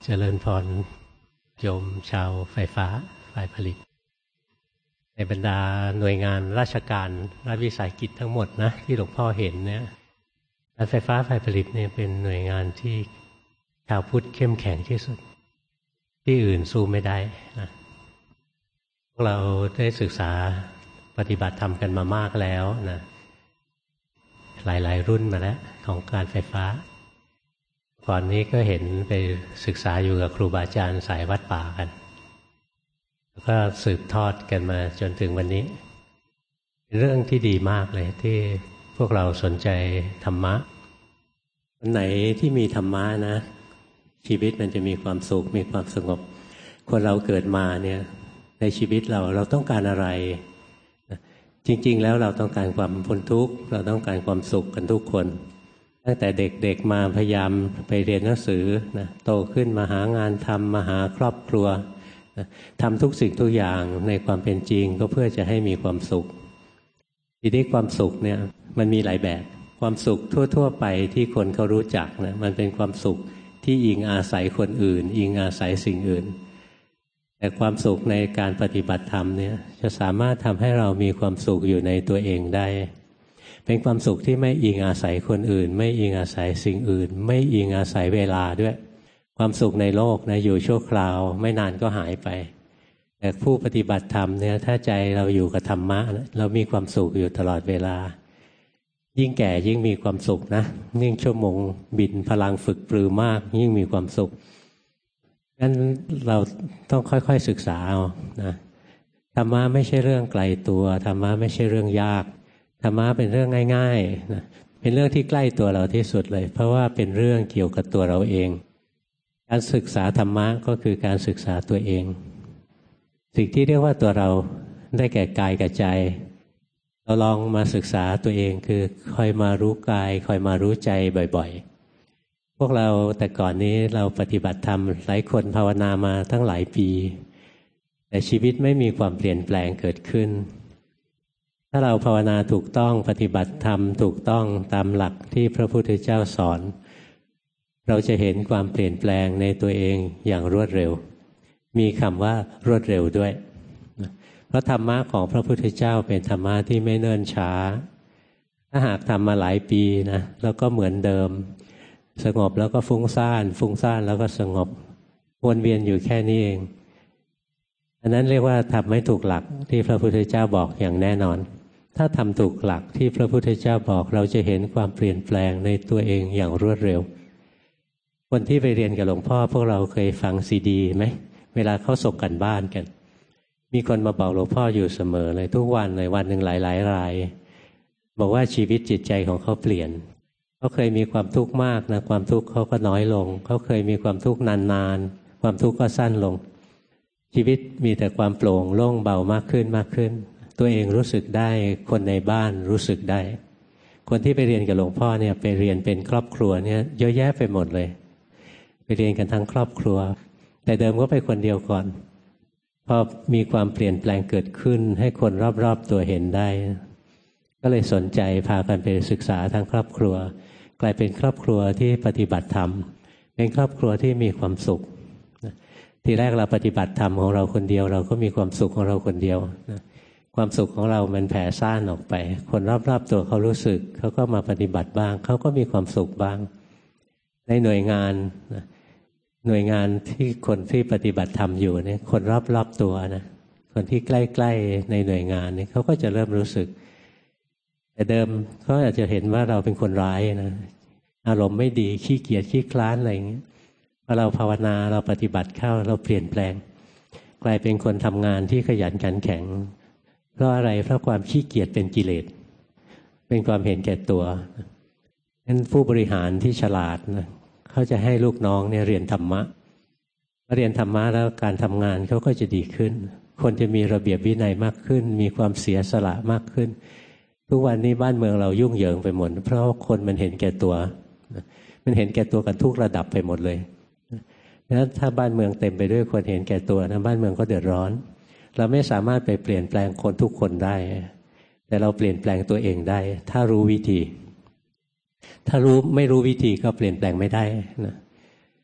เจริญพรโยมชาวไฟฟ้าฝ่ายผลิตในบรรดาหน่วยงานราชการรัฐวิสาหกิจทั้งหมดนะที่หลวงพ่อเห็นเนี่ยการไฟฟ้าฝ่ายผลิตเนี่ยเป็นหน่วยงานที่ชาวพุทธเข้มแข็งที่สุดที่อื่นสู้ไม่ได้นะพวกเราได้ศึกษาปฏิบัติธรรมกันมามากแล้วนะหลายๆรุ่นมาแล้วของการไฟฟ้าก่อนนี้ก็เห็นไปศึกษาอยู่กับครูบาอาจารย์สายวัดป่ากันแล้วก็สืบทอดกันมาจนถึงวันนี้เป็นเรื่องที่ดีมากเลยที่พวกเราสนใจธรรมะวันไหนที่มีธรรมะนะชีวิตมันจะมีความสุขมีความสงบคนเราเกิดมาเนี่ยในชีวิตเราต้องการอะไรจริงๆแล้วเราต้องการความพ้นทุกข์เราต้องการความสุขกันทุกคนตั้งแต่เด็กๆมาพยายามไปเรียนหนังสือนะโตขึ้นมาหางานทำมาหาครอบครัวนะทำทุกสิ่งทุกอย่างในความเป็นจริงก็เพื่อจะให้มีความสุขทีนี้ความสุขเนี่ยมันมีหลายแบบความสุขทั่วๆไปที่คนเขารู้จักนะมันเป็นความสุขที่อิงอาศัยคนอื่นอิงอาศัยสิ่งอื่นแต่ความสุขในการปฏิบัติธรรมเนี่ยจะสามารถทำให้เรามีความสุขอยู่ในตัวเองได้เป็นความสุขที่ไม่อิงอาศัยคนอื่นไม่อิงอาศัยสิ่งอื่นไม่อิงอาศัยเวลาด้วยความสุขในโลกนะอยู่ชั่วคราวไม่นานก็หายไปแต่ผู้ปฏิบัติธรรมเนี่ยถ้าใจเราอยู่กับธรรมะนะเรามีความสุขอยู่ตลอดเวลายิ่งแก่ยิ่งมีความสุขนะยิ่งชั่วโมงบินพลังฝึกปรือมากยิ่งมีความสุขงั้นเราต้องค่อยๆศึกษาเอานะธรรมะไม่ใช่เรื่องไกลตัวธรรมะไม่ใช่เรื่องยากธรรมะเป็นเรื่องง่ายๆนะเป็นเรื่องที่ใกล้ตัวเราที่สุดเลยเพราะว่าเป็นเรื่องเกี่ยวกับตัวเราเองการศึกษาธรรมะก็คือการศึกษาตัวเองสิ่งที่เรียกว่าตัวเราได้แก่กายกับใจเราลองมาศึกษาตัวเองคือคอยมารู้กายคอยมารู้ใจบ่อยๆพวกเราแต่ก่อนนี้เราปฏิบัติธรรมหลายคนภาวนามาทั้งหลายปีแต่ชีวิตไม่มีความเปลี่ยนแปลงเกิดขึ้นถ้าเราภาวนาถูกต้องปฏิบัติธรรมถูกต้องตามหลักที่พระพุทธเจ้าสอนเราจะเห็นความเปลี่ยนแปลงในตัวเองอย่างรวดเร็วมีคำว่ารวดเร็วด้วยเพราะธรรมะของพระพุทธเจ้าเป็นธรรมะที่ไม่เนิ่นช้าถ้าหากทำมาหลายปีนะแล้วก็เหมือนเดิมสงบแล้วก็ฟุ้งซ่านฟุ้งซ่านแล้วก็สงบวนเวียนอยู่แค่นี้เองอันนั้นเรียกว่าทำไม่ถูกหลักที่พระพุทธเจ้าบอกอย่างแน่นอนถ้าทำถูกหลักที่พระพุทธเจ้าบอกเราจะเห็นความเปลี่ยนแปลงในตัวเองอย่างรวดเร็วคนที่ไปเรียนกับหลวงพ่อพวกเราเคยฟังซีดีไหมเวลาเขาส่งกันบ้านกันมีคนมาบอกหลวงพ่ออยู่เสมอเลยทุกวันเลยวันหนึ่งหลายรายบอกว่าชีวิตจิตใจของเขาเปลี่ยนเขาเคยมีความทุกข์มากนะความทุกข์เขาก็น้อยลงเขาเคยมีความทุกข์นานๆความทุกข์ก็สั้นลงชีวิตมีแต่ความโปร่งโล่งเบามากขึ้นมากขึ้นตัวเองรู้สึกได้คนในบ้านรู้สึกได้คนที่ไปเรียนกับหลวงพ่อเนี่ยไปเรียนเป็นครอบครัวเนี่ยเยอะแยะไปหมดเลยไปเรียนกันทั้งครอบครัวแต่เดิมก็ไปคนเดียวก่อนพอมีความเปลี่ยนแปลงเกิดขึ้นให้คนรอบๆตัวเห็นได้ก็เลยสนใจพากันไปศึกษาทางครอบครัวกลายเป็นครอบครัวที่ปฏิบัติธรรมเป็นครอบครัวที่มีความสุขทีแรกเราปฏิบัติธรรมของเราคนเดียวเราก็มีความสุขของเราคนเดียวความสุขของเรามันแผ่ซ่านออกไปคนรอบๆตัวเขารู้สึกเขาก็มาปฏิบัติบ้างเขาก็มีความสุขบ้างในหน่วยงานที่คนที่ปฏิบัติธรรมอยู่เนี่ยคนรอบๆตัวนะคนที่ใกล้ๆในหน่วยงานนี่เขาก็จะเริ่มรู้สึกแต่เดิมเขาอาจจะเห็นว่าเราเป็นคนร้ายนะอารมณ์ไม่ดีขี้เกียจขี้คลานอะไรอย่างเงี้ยพอเราภาวนาเราปฏิบัติเข้าเราเปลี่ยนแปลงกลายเป็นคนทำงานที่ขยันขันแข็งเพราะอะไรเพราะความขี้เกียจเป็นกิเลสเป็นความเห็นแก่ตัวนั้นผู้บริหารที่ฉลาดนะเขาจะให้ลูกน้องเนี่ยเรียนธรรมะเรียนธรรมะแล้วการทำงานเขาก็จะดีขึ้นคนจะมีระเบียบวินัยมากขึ้นมีความเสียสละมากขึ้นทุกวันนี้บ้านเมืองเรายุ่งเหยิงไปหมดเพราะคนมันเห็นแก่ตัวมันเห็นแก่ตัวกันทุกระดับไปหมดเลยนั้นถ้าบ้านเมืองเต็มไปด้วยคนเห็นแก่ตัวนะบ้านเมืองก็เดือดร้อนเราไม่สามารถไปเปลี่ยนแปลงคนทุกคนได้แต่เราเปลี่ยนแปลงตัวเองได้ถ้ารู้วิธีถ้าไม่รู้วิธีก็เปลี่ยนแปลงไม่ได้นะ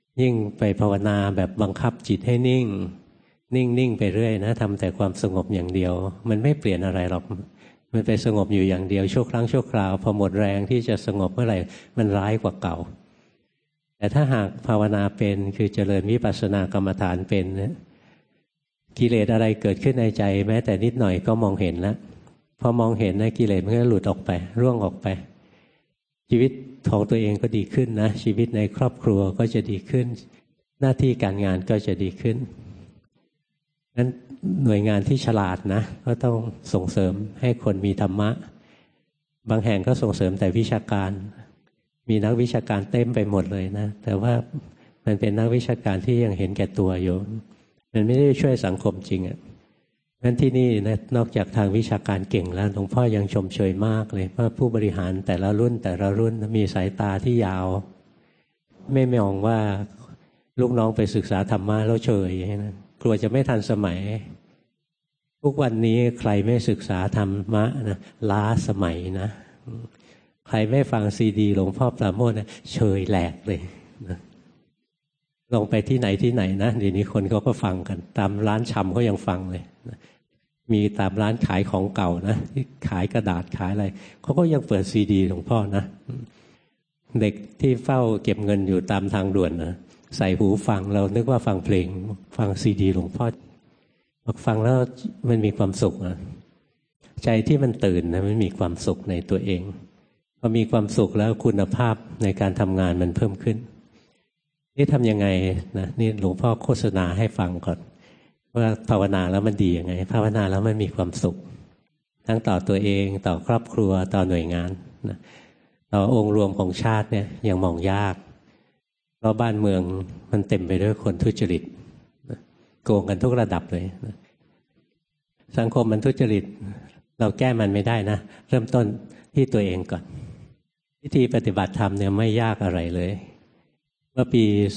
ยิ่งไปภาวนาแบบบังคับจิตให้นิ่งนิ่งไปเรื่อยนะทำแต่ความสงบอย่างเดียวมันไม่เปลี่ยนอะไรหรอกมันไปสงบอยู่อย่างเดียวชั่วครั้งชั่วคราวพอหมดแรงที่จะสงบเมื่อไหร่มันร้ายกว่าเก่าแต่ถ้าหากภาวนาเป็นคือเจริญวิปัสสนากรรมฐานเป็นนะกิเลสอะไรเกิดขึ้นในใจแม้แต่นิดหน่อยก็มองเห็นแล้วพอมองเห็นนะกิเลสมันก็หลุดออกไปร่วงออกไปชีวิตของตัวเองก็ดีขึ้นนะชีวิตในครอบครัวก็จะดีขึ้นหน้าที่การงานก็จะดีขึ้นนั้นหน่วยงานที่ฉลาดนะก็ต้องส่งเสริมให้คนมีธรรมะบางแห่งก็ส่งเสริมแต่วิชาการมีนักวิชาการเต็มไปหมดเลยนะแต่ว่ามันเป็นนักวิชาการที่ยังเห็นแก่ตัวอยู่มันไม่ได้ช่วยสังคมจริงอ่ะงั้นที่นี่นะนอกจากทางวิชาการเก่งแล้วหลวงพ่อยังชมเชยมากเลยว่าผู้บริหารแต่ละรุ่นมีสายตาที่ยาวไม่มองว่าลูกน้องไปศึกษาธรรมะแล้วเฉยนะกลัวจะไม่ทันสมัยทุกวันนี้ใครไม่ศึกษาธรรมะนะล้าสมัยนะใครไม่ฟังซีดีหลวงพ่อปราโมทนะเฉยแหลกเลยนะลงไปที่ไหนนะเดี๋ยวนี้คนเขาก็ฟังกันตามร้านชำเขายังฟังเลยนะมีตามร้านขายของเก่านะที่ขายกระดาษขายอะไรเขาก็ยังเปิดซีดีหลวงพ่อนะเด็กที่เฝ้าเก็บเงินอยู่ตามทางด่วนนะใส่หูฟังเรานึกว่าฟังเพลงฟังซีดีหลวงพ่อฟังแล้วมันมีความสุขนะใจที่มันตื่นนะมันมีความสุขในตัวเองพอมีความสุขแล้วคุณภาพในการทำงานมันเพิ่มขึ้นนี่ทำยังไงนะนี่หลวงพ่อโฆษณาให้ฟังก่อนว่าภาวนาแล้วมันดียังไงภาวนาแล้วมันมีความสุขทั้งต่อตัวเองต่อครอบครัวต่อหน่วยงานนะต่อองค์รวมของชาติเนี่ยยังมองยากเพราะบ้านเมืองมันเต็มไปด้วยคนทุจริตโกงกันทุกระดับเลยนะสังคมมันทุจริตเราแก้มันไม่ได้นะเริ่มต้นที่ตัวเองก่อนวิธีปฏิบัติธรรมเนี่ยไม่ยากอะไรเลยเมื่อปี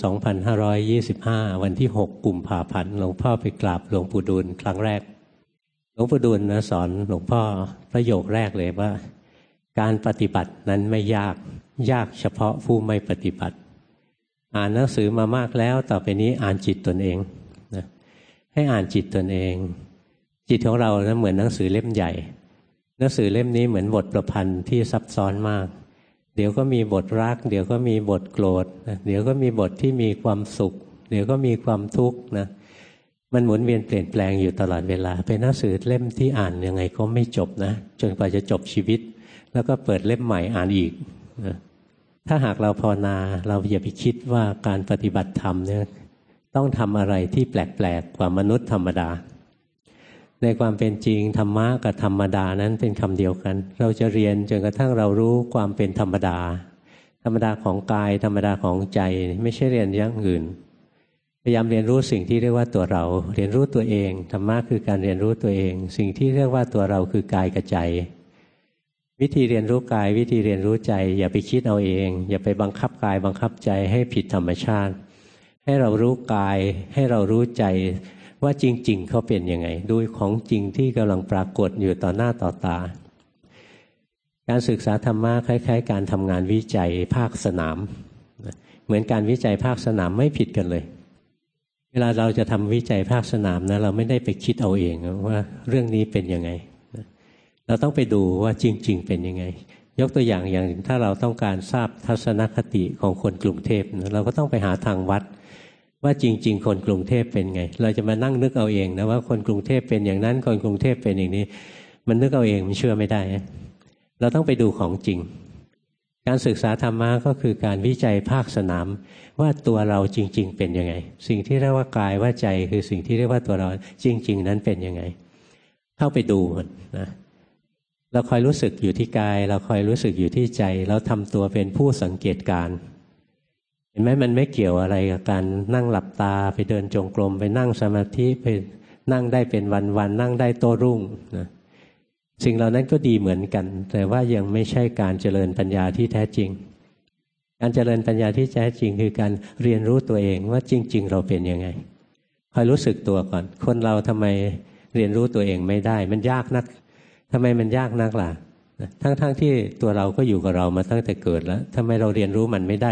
2525 วันที่ 6 กุมภาพันธ์หลวงพ่อไปกราบหลวงปู่ดูลครั้งแรกหลวงปู่ดูลนะสอนหลวงพ่อประโยคแรกเลยว่าการปฏิบัตินั้นไม่ยากเฉพาะผู้ไม่ปฏิบัติอ่านหนังสือมามากแล้วต่อไปนี้อ่านจิตตนเองนะให้อ่านจิตตนเองจิตของเรานะเหมือนหนังสือเล่มใหญ่หนังสือเล่มนี้เหมือนบทประพันธ์ที่ซับซ้อนมากเดี๋ยวก็มีบทรักเดี๋ยวก็มีบทโกรธเดี๋ยวก็มีบทที่มีความสุขเดี๋ยวก็มีความทุกข์นะมันหมุนเวียนเปลี่ยนแปลงอยู่ตลอดเวลาเป็นหนังสือเล่มที่อ่านยังไงก็ไม่จบนะจนกว่าจะจบชีวิตแล้วก็เปิดเล่มใหม่อ่านอีกนะถ้าหากเราภาวนาเราอย่าไปคิดว่าการปฏิบัติธรรมเนี่ยต้องทำอะไรที่แปลกๆกว่ามนุษย์ธรรมดาในความเป็นจริงธรรมะกับธรรมดานั้นเป็นคำเดียวกันเราจะเรียนจนกระทั่งเรารู้ความเป็นธรรมดาธรรมดาของกายธรรมดาของใจไม่ใช่เรียนอย่างอื่นพยายามเรียนรู้สิ่งที่เรียกว่าตัวเราเรียนรู้ตัวเองธรรมะคือการเรียนรู้ตัวเองสิ่งที่เรียกว่าตัวเราคือกายกับใจวิธีเรียนรู้กายวิธีเรียนรู้ใจอย่าไปคิดเอาเองอย่าไปบังคับกายบังคับใจให้ผิดธรรมชาติให้เรารู้กายให้เรารู้ใจว่าจริงๆเขาเป็นยังไงดูของจริงที่กำลังปรากฏอยู่ต่อหน้าต่อตาการศึกษาธรรมะคล้ายๆการทำงานวิจัยภาคสนามเหมือนการวิจัยภาคสนามไม่ผิดกันเลยเวลาเราจะทำวิจัยภาคสนามนะเราไม่ได้ไปคิดเอาเองว่าเรื่องนี้เป็นยังไงเราต้องไปดูว่าจริงๆเป็นยังไงยกตัวอย่างถ้าเราต้องการทราบทัศนคติของคนกรุงเทพเราก็ต้องไปหาทางวัดว่าจริงๆคนกรุงเทพเป็นไงเราจะมานั่งนึกเอาเองนะว่าคนกรุงเทพเป็นอย่างนั้นคนกรุงเทพเป็นอย่างนี้มันนึกเอาเองมันเชื่อไม่ได้เราต้องไปดูของจริงการศึกษาธรรมะก็คือการวิจัยภาคสนามว่าตัวเราจริงๆเป็นยังไงสิ่งที่เรียกว่ากายว่าใจคือสิ่งที่เรียกว่าตัวเราจริงๆนั้นเป็นยังไงเข้าไปดูมันนะเราคอยรู้สึกอยู่ที่กายเราคอยรู้สึกอยู่ที่ใจเราทำตัวเป็นผู้สังเกตการณ์เห็นไหมมันไม่เกี่ยวอะไรกับการนั่งหลับตาไปเดินจงกรมไปนั่งสมาธิไปนั่งได้เป็นวันๆนั่งได้โต้รุ่งนะสิ่งเหล่านั้นก็ดีเหมือนกันแต่ว่ายังไม่ใช่การเจริญปัญญาที่แท้จริงการเจริญปัญญาที่แท้จริงคือการเรียนรู้ตัวเองว่าจริงๆเราเป็นยังไงคอยรู้สึกตัวก่อนคนเราทำไมเรียนรู้ตัวเองไม่ได้มันยากนักทำไมมันยากนักล่ะทั้งที่ตัวเราก็อยู่กับเรามาตั้งแต่เกิดแล้วทำไมเราเรียนรู้มันไม่ได้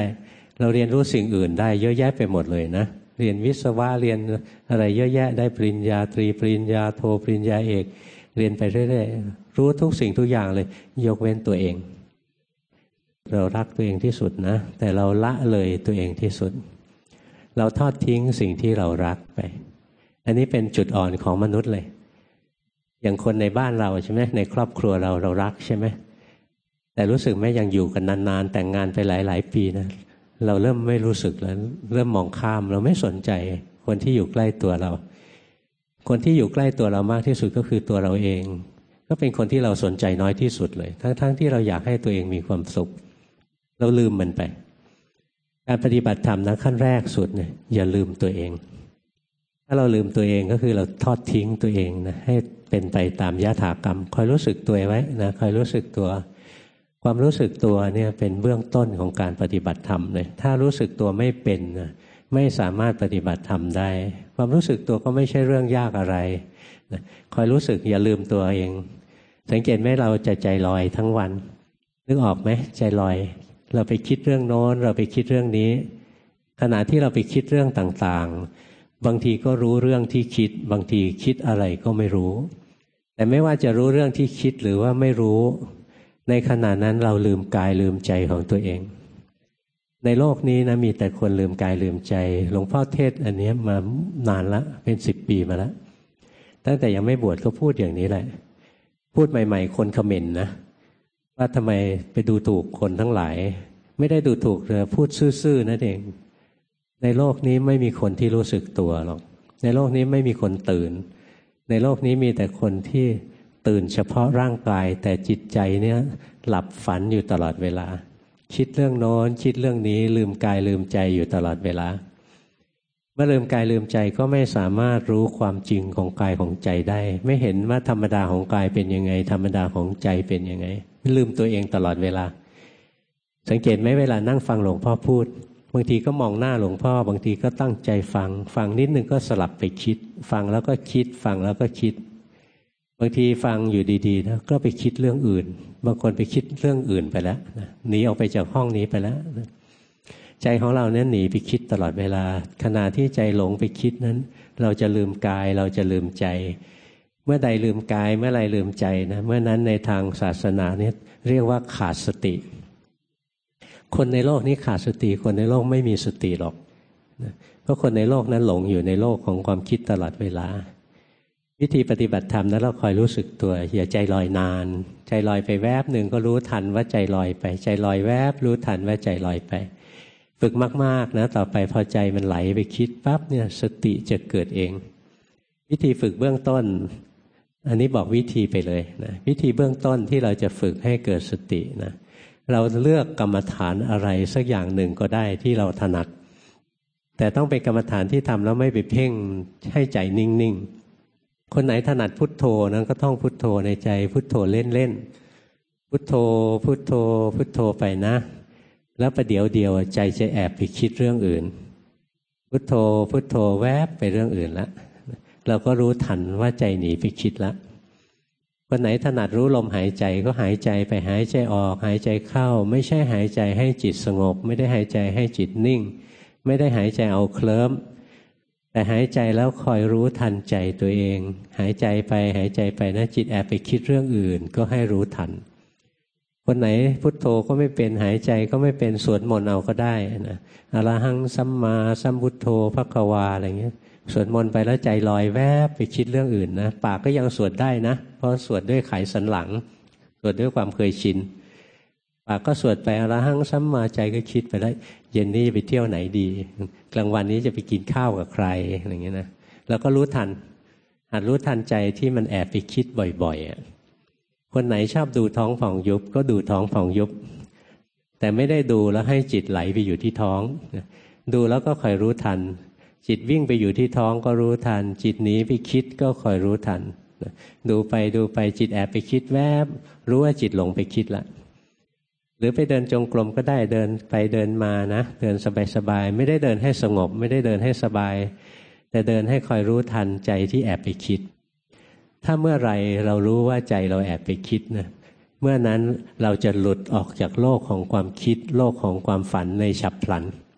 เราเรียนรู้สิ่งอื่นได้เยอะแยะไปหมดเลยนะเรียนวิศวะเรียนอะไรเยอะแยะได้ปริญญาตรีปริญญาโทปริญญาเอกเรียนไปเรื่อยๆรู้ทุกสิ่งทุกอย่างเลยยกเว้นตัวเองเรารักตัวเองที่สุดนะแต่เราละเลยตัวเองที่สุดเราทอดทิ้งสิ่งที่เรารักไปอันนี้เป็นจุดอ่อนของมนุษย์เลยอย่างคนในบ้านเราใช่ไหมในครอบครัวเรารักใช่ไหมแต่รู้สึกไหมยังอยู่กันนานๆแต่งงานไปหลายๆปีนะเราเริ่มไม่รู้สึกแล้วเริ่มมองข้ามเราไม่สนใจคนที่อยู่ใกล้ตัวเราคนที่อยู่ใกล้ตัวเรามากที่สุดก็คือตัวเราเองก็เป็นคนที่เราสนใจน้อยที่สุดเลยทั้งที่เราอยากให้ตัวเองมีความสุขเราลืมมันไปการปฏิบัติธรรมนะขั้นแรกสุดเนี่ยอย่าลืมตัวเองถ้าเราลืมตัวเองก็คือเราทอดทิ้งตัวเองนะให้เป็นไปตามยถากรรมคอยรู้สึกตัวไว้นะคอยรู้สึกตัวความรู้สึกตัวเนี่ยเป็นเบื้องต้นของการปฏิบัติธรรมเลยถ้ารู้สึกตัวไม่เป็นนะไม่สามารถปฏิบัติธรรมได้ความรู้สึกตัวก็ไม่ใช่เรื่องยากอะไรนะคอยรู้สึกอย่าลืมตัวเองสังเกตไหมเราจะใจลอยทั้งวันนึกออกไหมใจลอยเราไปคิดเรื่องโน้นเราไปคิดเรื่องนี้ขณะที่เราไปคิดเรื่องต่างๆบางทีก็รู้เรื่องที่คิดบางทีคิดอะไรก็ไม่รู้แต่ไม่ว่าจะรู้เรื่องที่คิดหรือว่าไม่รู้ในขณะนั้นเราลืมกายลืมใจของตัวเองในโลกนี้นะมีแต่คนลืมกายลืมใจหลวงพ่อเทศอันนี้มานานละเป็น10 ปีมาแล้วตั้งแต่ยังไม่บวชก็พูดอย่างนี้แหละพูดใหม่ๆคนคอมเมนต์นะว่าทำไมไปดูถูกคนทั้งหลายไม่ได้ดูถูกเลยพูดซื่อๆนั่นเองในโลกนี้ไม่มีคนที่รู้สึกตัวหรอกในโลกนี้ไม่มีคนตื่นในโลกนี้มีแต่คนที่ตื่นเฉพาะร่างกายแต่จิตใจเนี่ยหลับฝันอยู่ตลอดเวลาคิดเรื่องโน้นคิดเรื่องนี้ลืมกายลืมใจอยู่ตลอดเวลาเมื่อลืมกายลืมใจก็ไม่สามารถรู้ความจริงของกายของใจได้ไม่เห็นว่าธรรมดาของกายเป็นยังไงธรรมดาของใจเป็นยังไงลืมตัวเองตลอดเวลาสังเกตไหมเวลานั่งฟังหลวงพ่อพูดบางทีก็มองหน้าหลวงพ่อบางทีก็ตั้งใจฟังนิดนึงก็สลับไปคิดฟังแล้วก็คิดฟังแล้วก็คิดบางทีฟังอยู่ดีๆนะก็ไปคิดเรื่องอื่นบางคนไปคิดเรื่องอื่นไปแล้วหนีออกไปจากห้องนี้ไปแล้วใจของเราเนี่ยหนีไปคิดตลอดเวลาขณะที่ใจหลงไปคิดนั้นเราจะลืมกายเราจะลืมใจเมื่อใดลืมกายเมื่อไรลืมใจนะเมื่อนั้นในทางศาสนาเนี่ยเรียกว่าขาดสติคนในโลกนี้ขาดสติคนในโลกไม่มีสติหรอกเพราะคนในโลกนั้นหลงอยู่ในโลกของความคิดตลอดเวลาวิธีปฏิบัติธรรมนั้นเราคอยรู้สึกตัวอย่าใจลอยนานใจลอยไปแวบหนึ่งก็รู้ทันว่าใจลอยไปใจลอยแวบรู้ทันว่าใจลอยไปฝึกมากๆนะต่อไปพอใจมันไหลไปคิดปั๊บเนี่ยสติจะเกิดเองวิธีฝึกเบื้องต้นอันนี้บอกวิธีไปเลยนะวิธีเบื้องต้นที่เราจะฝึกให้เกิดสตินะเราเลือกกรรมฐานอะไรสักอย่างหนึ่งก็ได้ที่เราถนัดแต่ต้องเป็นกรรมฐานที่ทำแล้วไม่ไปเพ่งให้ใจนิ่งๆคนไหนถนัดพุทโธนั้นก็ท่องพุทโธในใจพุทโธเล่นๆพุทโธพุทโธพุทโธไปนะแล้วประเดี๋ยวเดียวใจจะแอบไปคิดเรื่องอื่นพุทโธพุทโธแวบไปเรื่องอื่นแล้วเราก็รู้ทันว่าใจหนีไปคิดแล้วคนไหนถนัดรู้ลมหายใจก็หายใจไปหายใจออกหายใจเข้าไม่ใช่หายใจให้จิตสงบไม่ได้หายใจให้จิตนิ่งไม่ได้หายใจเอาเคลิ้มแต่หายใจแล้วคอยรู้ทันใจตัวเองหายใจไปหายใจไปนะจิตแอบไปคิดเรื่องอื่นก็ให้รู้ทันคนไหนพุทโธก็ไม่เป็นหายใจก็ไม่เป็นสวดมนต์เอาก็ได้นะอะระหังสัมมาสัมพุทโธภควาอะไรเงี้ยสวดมนต์ไปแล้วใจลอยแวบไปคิดเรื่องอื่นนะปากก็ยังสวดได้นะเพราะสวดด้วยไขสันหลังสวดด้วยความเคยชินปากก็สวดไปอะระหังสัมมาใจก็คิดไปแล้วเย็นนี้จะไปเที่ยวไหนดีกลางวันนี้จะไปกินข้าวกับใครอะไรเงี้ยนะแล้วก็รู้ทันหัดรู้ทันใจที่มันแอบไปคิดบ่อยๆคนไหนชอบดูท้องผ่องยุบก็ดูท้องผ่องยุบแต่ไม่ได้ดูแล้วให้จิตไหลไปอยู่ที่ท้องดูแล้วก็คอยรู้ทันจิตวิ่งไปอยู่ที่ท้องก็รู้ทันจิตหนีไปคิดก็คอยรู้ทันดูไปจิตแอบไปคิดแวบรู้ว่าจิตหลงไปคิดละหรือไปเดินจงกรมก็ได้เดินไปเดินมานะเดินสบายๆไม่ได้เดินให้สงบไม่ได้เดินให้สบายแต่เดินให้คอยรู้ทันใจที่แอบไปคิดถ้าเมื่อไรเรารู้ว่าใจเราแอบไปคิดนะเมื่อนั้นเราจะหลุดออกจากโลกของความคิดโลกของความฝันในฉับพลัน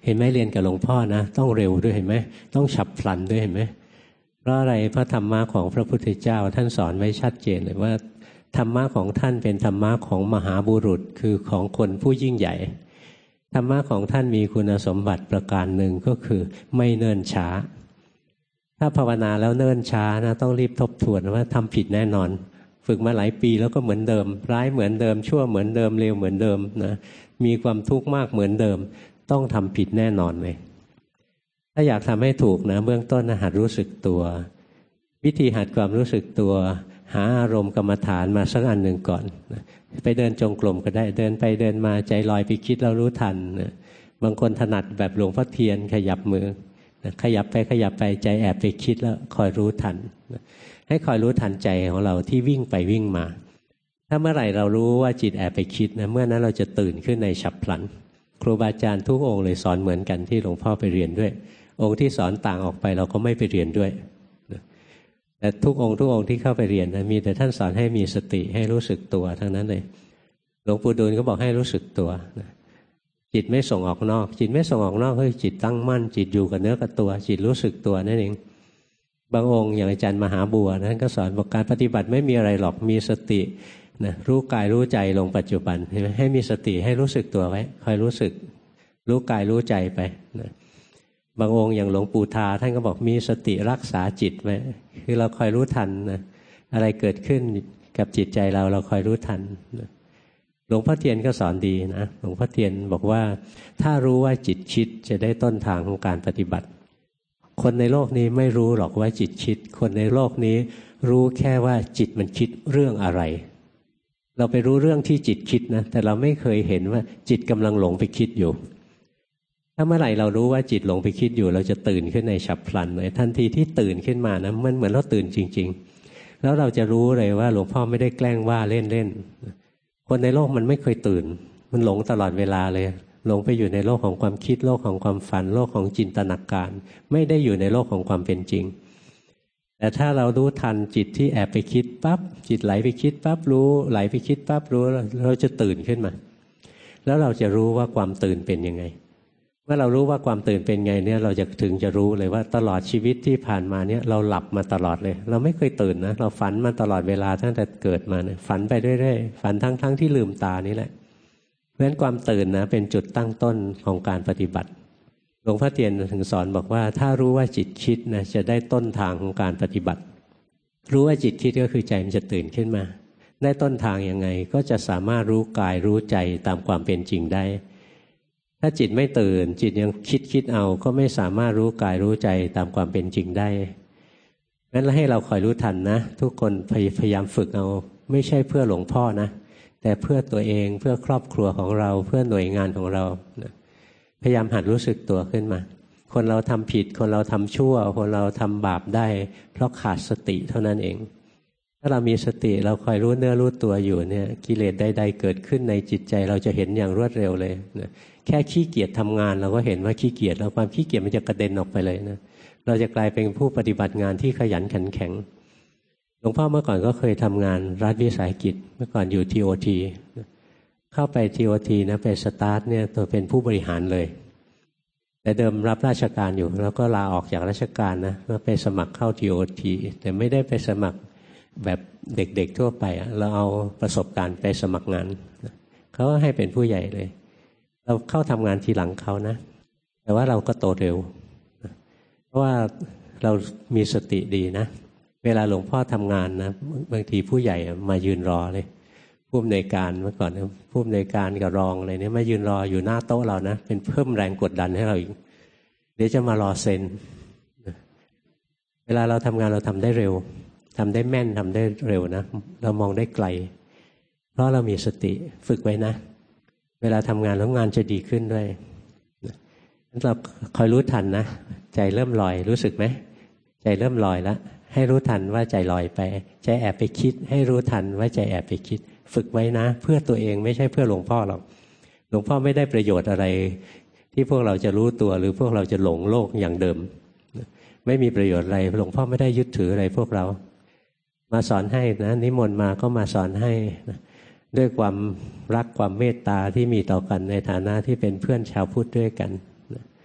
เห็นไหมเรียนกับหลวงพ่อนะต้องเร็วด้วยเห็นไหมต้องฉับพลันด้วยเห็นไหมเพราะอะไรเพราะธรรมะของพระพุทธเจ้าท่านสอนไว้ชัดเจนเลยว่าธรรมะของท่านเป็นธรรมะของมหาบุรุษคือของคนผู้ยิ่งใหญ่ธรรมะของท่านมีคุณสมบัติประการหนึ่งก็คือไม่เนิ่นช้าถ้าภาวนาแล้วเนิ่นช้านะต้องรีบทบทวนว่าทำผิดแน่นอนฝึกมาหลายปีแล้วก็เหมือนเดิมร้ายเหมือนเดิมชั่วเหมือนเดิมเลวเหมือนเดิมนะมีความทุกข์มากเหมือนเดิมต้องทำผิดแน่นอนเลยถ้าอยากทำให้ถูกนะเบื้องต้นหัดรู้สึกตัววิธีหัดความรู้สึกตัวหาอารมณ์กรรมฐานมาสักอันหนึ่งก่อนไปเดินจงกรมก็ได้เดินไปเดินมาใจลอยไปคิดแล้วรู้ทันบางคนถนัดแบบหลวงพ่อเทียนขยับมือขยับไปขยับไปใจแอบไปคิดแล้วคอยรู้ทันให้คอยรู้ทันใจของเราที่วิ่งไปวิ่งมาถ้าเมื่อไหร่เรารู้ว่าจิตแอบไปคิดนะเมื่อนั้นเราจะตื่นขึ้นในฉับพลันครูบาอาจารย์ทุกองค์เลยสอนเหมือนกันที่หลวงพ่อไปเรียนด้วยองค์ที่สอนต่างออกไปเราก็ไม่ไปเรียนด้วยแต่ทุกองค์ที่เข้าไปเรียนนะมีแต่ท่านสอนให้มีสติให้รู้สึกตัวทั้งนั้นเลยหลวงปู่ดูลก็บอกให้รู้สึกตัวจิตไม่ส่งออกนอกจิตไม่ส่งออกนอกเฮ้ยจิตตั้งมั่นจิตอยู่กับเนื้อกับตัวจิตรู้สึกตัวนั่นเองบางองค์อย่างอาจารย์มหาบัวท่านก็สอนบอกการปฏิบัติไม่มีอะไรหรอกมีสตินะรู้กายรู้ใจลงปัจจุบันเห็นไหมให้มีสติให้รู้สึกตัวไว้คอยรู้สึกรู้กายรู้ใจไปนะบางองค์อย่างหลวงปู่ทาท่านก็บอกมีสติรักษาจิตไว้คือเราคอยรู้ทันนะอะไรเกิดขึ้นกับจิตใจเราคอยรู้ทันนะหลวงพ่อเทียนก็สอนดีนะหลวงพ่อเทียนบอกว่าถ้ารู้ว่าจิตคิดจะได้ต้นทางของการปฏิบัติคนในโลกนี้ไม่รู้หรอกว่าจิตคิดคนในโลกนี้รู้แค่ว่าจิตมันคิดเรื่องอะไรเราไปรู้เรื่องที่จิตคิดนะแต่เราไม่เคยเห็นว่าจิตกำลังหลงไปคิดอยู่ถ้าเมื่อไหร่เรารู้ว่าจิตหลงไปคิดอยู่เราจะตื่นขึ้นในฉับพลันเลยทันทีที่ตื่นขึ้นมานะมันเหมือนเราตื่นจริงๆแล้วเราจะรู้เลยว่าหลวงพ่อไม่ได้แกล้งว่าเล่นๆคนในโลกมันไม่เคยตื่นมันหลงตลอดเวลาเลยหลงไปอยู่ในโลกของความคิดโลกของความฝันโลกของจินตนาการไม่ได้อยู่ในโลกของความเป็นจริงแต่ถ้าเรารู้ทันจิตที่แอบไปคิดปั๊บจิตไหลไปคิดปั๊บรู้ไหลไปคิดปั๊บรู้เราจะตื่นขึ้นมาแล้วเราจะรู้ว่าความตื่นเป็นยังไงเมื่อเรารู้ว่าความตื่นเป็นไงเนี่ยเราจะถึงจะรู้เลยว่าตลอดชีวิตที่ผ่านมาเนี่ยเราหลับมาตลอดเลยเราไม่เคยตื่นนะเราฝันมาตลอดเวลาตั้งแต่เกิดมาเนี่ยฝันไปเรื่อยๆฝันทั้งที่ลืมตานี่แหละเพราะฉะนั้นความตื่นนะเป็นจุดตั้งต้นของการปฏิบัติหลวงพ่อเทียนถึงสอนบอกว่าถ้ารู้ว่าจิตคิดนะจะได้ต้นทางของการปฏิบัติรู้ว่าจิตคิดก็คือใจมันจะตื่นขึ้นมาได้ต้นทางยังไงก็จะสามารถรู้กายรู้ใจตามความเป็นจริงได้ถ้าจิตไม่ตื่นจิตยังคิดเอาก็ไม่สามารถรู้กายรู้ใจตามความเป็นจริงได้งั้นให้เราคอยรู้ทันนะทุกคนพยายามฝึกเอาไม่ใช่เพื่อหลวงพ่อนะแต่เพื่อตัวเองเพื่อครอบครัวของเราเพื่อหน่วยงานของเราพยายามหัดรู้สึกตัวขึ้นมาคนเราทำผิดคนเราทำชั่วคนเราทำบาปได้เพราะขาดสติเท่านั้นเองถ้าเรามีสติเราคอยรู้เนื้อรู้ตัวอยู่เนี่ยกิเลสใดๆเกิดขึ้นในจิตใจเราจะเห็นอย่างรวดเร็วเลยนะแค่ขี้เกียจทำงานเราก็เห็นว่าขี้เกียจแล้วความขี้เกียจมันจะกระเด็นออกไปเลยนะเราจะกลายเป็นผู้ปฏิบัติงานที่ขยันขันแข็งหลวงพ่อเมื่อก่อนก็เคยทำงานรัฐวิสาหกิจเมื่อก่อนอยู่ TOT เข้าไป TOT นะไปสตาร์ทเนี่ยตัวเป็นผู้บริหารเลยแต่เดิมรับราชการอยู่แล้วก็ลาออกจากราชการนะแล้วไปสมัครเข้า TOT แต่ไม่ได้ไปสมัครแบบเด็กๆทั่วไปเราเอาประสบการณ์ไปสมัครงานเขาก็ให้เป็นผู้ใหญ่เลยเราเข้าทำงานทีหลังเขานะแต่ว่าเราก็โตเร็วเพราะว่าเรามีสติดีนะเวลาหลวงพ่อทำงานนะบางทีผู้ใหญ่มายืนรอเลยผู้อำนวยการเมื่อก่อนผู้อำนวยการกับรองอะไรเนี่ยมายืนรออยู่หน้าโต๊ะเรานะเป็นเพิ่มแรงกดดันให้เราอีกเดี๋ยวจะมารอเซ็นเวลาเราทำงานเราทำได้เร็วทำได้แม่นทำได้เร็วนะเรามองได้ไกลเพราะเรามีสติฝึกไว้นะเวลาทำงานแล้วงานจะดีขึ้นด้วยเราคอยรู้ทันนะใจเริ่มลอยรู้สึกไหมใจเริ่มลอยแล้วให้รู้ทันว่าใจลอยไปใจแอบไปคิดให้รู้ทันว่าใจแอบไปคิดฝึกไว้นะเพื่อตัวเองไม่ใช่เพื่อหลวงพ่อหรอกหลวงพ่อไม่ได้ประโยชน์อะไรที่พวกเราจะรู้ตัวหรือพวกเราจะหลงโลกอย่างเดิมไม่มีประโยชน์อะไรหลวงพ่อไม่ได้ยึดถืออะไรพวกเรามาสอนให้นะนิมนต์มาก็มาสอนให้ด้วยความรักความเมตตาที่มีต่อกันในฐานะที่เป็นเพื่อนชาวพุทธด้วยกัน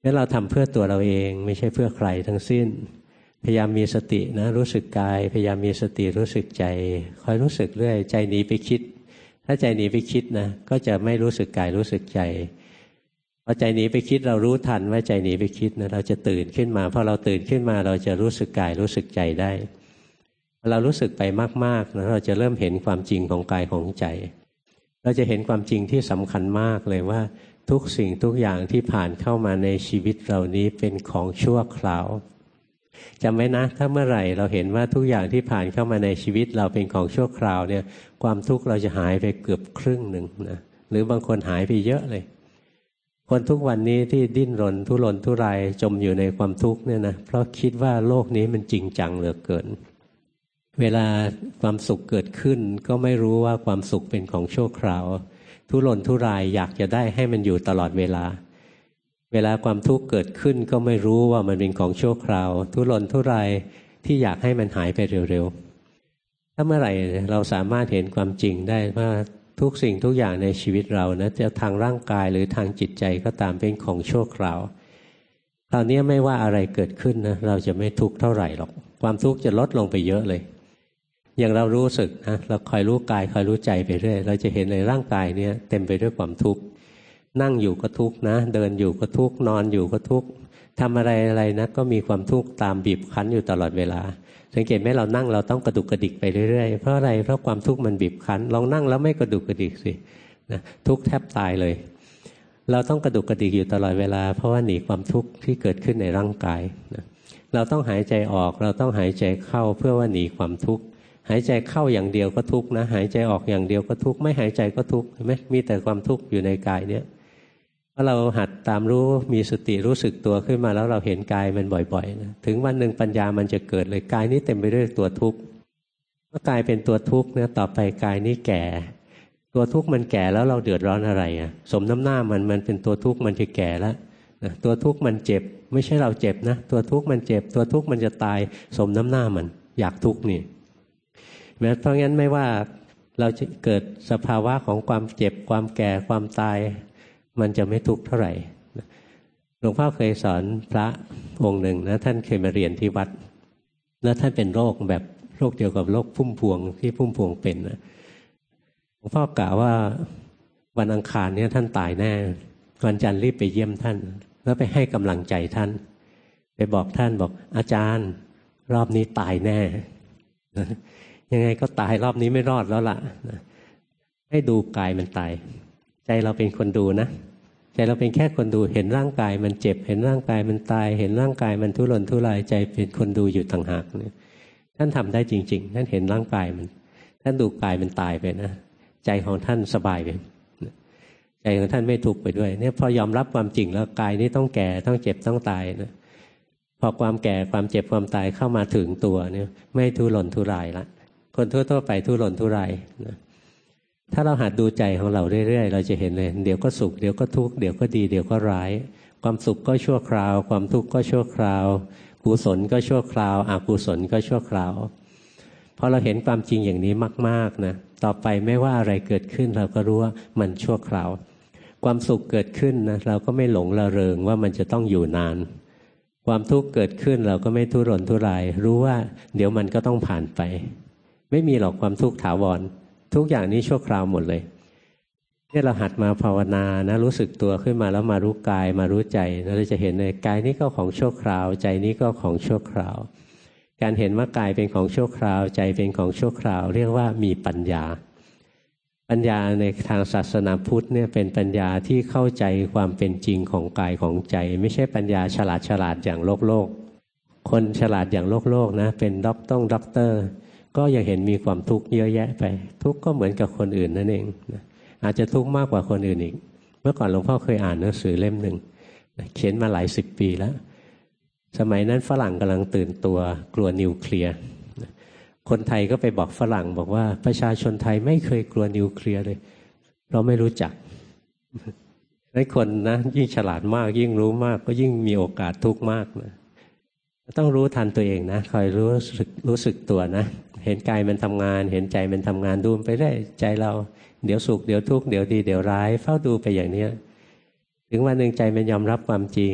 งั้นเราทำเพื่อตัวเราเองไม่ใช่เพื่อใครทั้งสิ้นพยายามมีสตินะรู้สึกกายพยายามมีสติรู้สึกใจคอยรู้สึกเรื่อยใจหนีไปคิดถ้าใจหนีไปคิดนะก็จะไม่รู้สึกกายรู้สึกใจพอใจหนีไปคิดเรารู้ทันว่าใจหนีไปคิดนะเราจะตื่นขึ้นมาพอเราตื่นขึ้นมาเราจะรู้สึกกายรู้สึกใจได้พอเรารู้สึกไปมากๆนะเราจะเริ่มเห็นความจริงของกายของใจเราจะเห็นความจริงที่สำคัญมากเลยว่าทุกสิ่งทุกอย่างที่ผ่านเข้ามาในชีวิตเรานี้เป็นของชั่วคราวจำไว้นะถ้าเมื่อไหร่เราเห็นว่าทุกอย่างที่ผ่านเข้ามาในชีวิตเราเป็นของชั่วคราวเนี่ยความทุกข์เราจะหายไปเกือบครึ่งหนึ่งนะหรือบางคนหายไปเยอะเลยคนทุกวันนี้ที่ดิ้นรนทุรนทุรายจมอยู่ในความทุกข์เนี่ยนะเพราะคิดว่าโลกนี้มันจริงจังเหลือเกินเวลาความสุขเกิดขึ้นก็ไม่รู้ว่าความสุขเป็นของชั่วคราวทุรนทุรายอยากจะได้ให้มันอยู่ตลอดเวลาเวลาความทุกข์เกิดขึ้นก็ไม่รู้ว่ามันเป็นของชั่วคราวทุรนทุรายที่อยากให้มันหายไปเร็วๆถ้าเมื่อไหร่เราสามารถเห็นความจริงได้ว่าทุกสิ่งทุกอย่างในชีวิตเรานะจะทางร่างกายหรือทางจิตใจก็ตามเป็นของชั่วคราวคราวนี้ไม่ว่าอะไรเกิดขึ้นนะเราจะไม่ทุกข์เท่าไหร่หรอกความทุกข์จะลดลงไปเยอะเลยอย่างเรารู้สึกนะเราคอยรู้กายคอยรู้ใจไปเรื่อยเราจะเห็นเลยร่างกายนี้เต็มไปด้วยความทุกข์นั่งอยู่ก็ทุกข์นะเดินอยู่ก็ทุกข์นอนอยู่ก็ทุกข์ทำอะไรนะก็มีความทุกข์ตามบีบคั้นอยู่ตลอดเวลาสังเกตไหมเรานั่งเราต้องกระดุกกระดิกไปเรื่อยๆเพราะอะไรเพราะความทุกข์มันบีบคั้นลองนั่งแล้วไม่กระดุกกระดิกสินะทุกข์แทบตายเลยเราต้องกระดุกกระดิกอยู่ตลอดเวลาเพราะว่าหนีความทุกข์ที่เกิดขึ้นในร่างกายนะเราต้องหายใจออกเราต้องหายใจเข้าเพื่อว่าหนีความทุกข์หายใจเข้าอย่างเดียวก็ทุกข์นะหายใจออกอย่างเดียวก็ทุกข์ไม่หายใจก็ทุกข์เห็นไหมมีแต่ความทุกข์อยู่ในกายเนี้ยพอเราหัดตามรู้มีสติรู้สึกตัวขึ้นมาแล้วเราเห็นกายมันบ่อยๆนะถึงวันหนึ่งปัญญามันจะเกิดเลยกายนี้เต็มไปด้วยตัวทุกข์เมื่อกายเป็นตัวทุกข์เนี่ยต่อไปกายนี้แก่ตัวทุกข์มันแก่แล้วเราเดือดร้อนอะไรอ่ะสมน้ำหน้ามันเป็นตัวทุกข์มันจะแก่แล้วนะตัวทุกข์มันเจ็บไม่ใช่เราเจ็บนะตัวทุกข์มันเจ็บตัวทุกข์มันจะตายสมน้ำหน้ามันอยากทุกข์นี่เพราะงั้นไม่ว่าเราจะเกิดสภาวะของความเจ็บความแก่ความตายมันจะไม่ทุกข์เท่าไหร่หลวงพ่อเคยสอนพระองค์หนึ่งนะท่านเคยมาเรียนที่วัดแล้วท่านเป็นโรคแบบโรคเดียวกับโรคพุ่มพวงที่พุ่มพวงเป็นนะหลวงพ่อกล่าวว่าวันอังคารนี้ท่านตายแน่วันจันทร์รีบไปเยี่ยมท่านแล้วไปให้กำลังใจท่านไปบอกท่านบอกอาจารย์รอบนี้ตายแน่ยังไงก็ตายรอบนี้ไม่รอดแล้วล่ะให้ดูกายมันตายใจเราเป็นคนดูนะใจเราเป็นแค่คนดูเห็นร่างกายมันเจ็บเห็นร่างกายมันตายเห็นร่างกายมันทุรนทุรายใจเป็นคนดูอยู่ต่างหากเนี่ยท่านทำได้จริงๆท่านเห็นร่างกายมันท่านดูกายมันตายไปนะใจของท่านสบายไปใจของท่านไม่ทุกข์ไปด้วยเนี่ยพอยอมรับความจริงแล้วกายนี้ต้องแก่ต้องเจ็บต้องตายนะพอความแก่ความเจ็บความตายเข้ามาถึงตัวเนี่ยไม่ทุรนทุรายละคนทั่วๆไปทุรนทุรายนะถ้าเราหัดดูใจของเราเรื่อยๆเราจะเห็นเลยเดี๋ยวก็สุขเดี๋ยวก็ทุกข์เดี๋ยวก็ดีเดี๋ยวก็ร้ายความสุขก็ชั่วคราวความทุกข์ก็ชั่วคราวกุศลก็ชั่วคราวอกุศลก็ชั่วคราวพอเราเห็นความจริงอย่างนี้มากๆนะต่อไปไม่ว่าอะไรเกิดขึ้นเราก็รู้ว่ามันชั่วคราวความสุขเกิดขึ้นนะเราก็ไม่หลงระเริงว่ามันจะต้องอยู่นานความทุกข์เกิดขึ้นเราก็ไม่ทุรนทุรายรู้ว่าเดี๋ยวมันก็ต้องผ่านไปไม่มีหรอกความทุกข์ถาวรทุกอย่างนี้ชั่วคราวหมดเลยเนี่ยเราหัดมาภาวนานะรู้สึกตัวขึ้นมาแล้วมารู้กายมารู้ใจเราจะเห็นเลยกายนี้ก็ของชั่วคราวใจนี้ก็ของชั่วคราวการเห็นว่ากายเป็นของชั่วคราวใจเป็นของชั่วคราวเรียกว่ามีปัญญาปัญญาในทางศาสนาพุทธเนี่ยเป็นปัญญาที่เข้าใจความเป็นจริงของกายของใจไม่ใช่ปัญญาฉลาดอย่างโลกคนฉลาดอย่างโลกนะเป็นด็อกเตอร์ก็ยังเห็นมีความทุกข์เยอะแยะไปทุกข์ก็เหมือนกับคนอื่นนั่นเองนะอาจจะทุกข์มากกว่าคนอื่นอีกเมื่อก่อนหลวงพ่อเคยอ่านหนังสือเล่มหนึ่งเขียนมาหลาย10 ปีแล้วสมัยนั้นฝรั่งกำลังตื่นตัวกลัวนิวเคลียร์คนไทยก็ไปบอกฝรั่งบอกว่าประชาชนไทยไม่เคยกลัวนิวเคลียร์เลยเราไม่รู้จักให้คนนะยิ่งฉลาดมากยิ่งรู้มากก็ยิ่งมีโอกาสทุกข์มากนะต้องรู้ทันตัวเองนะคอยรู้สึกตัวนะเห็นกายมันทำงานเห็นใจมันทำงานดูไปได้ใจเราเดี๋ยวสุขเดี๋ยวทุกข์เดี๋ยวดีเดี๋ยวร้ายเฝ้าดูไปอย่างนี้ถึงวันหนึ่งใจมันยอมรับความจริง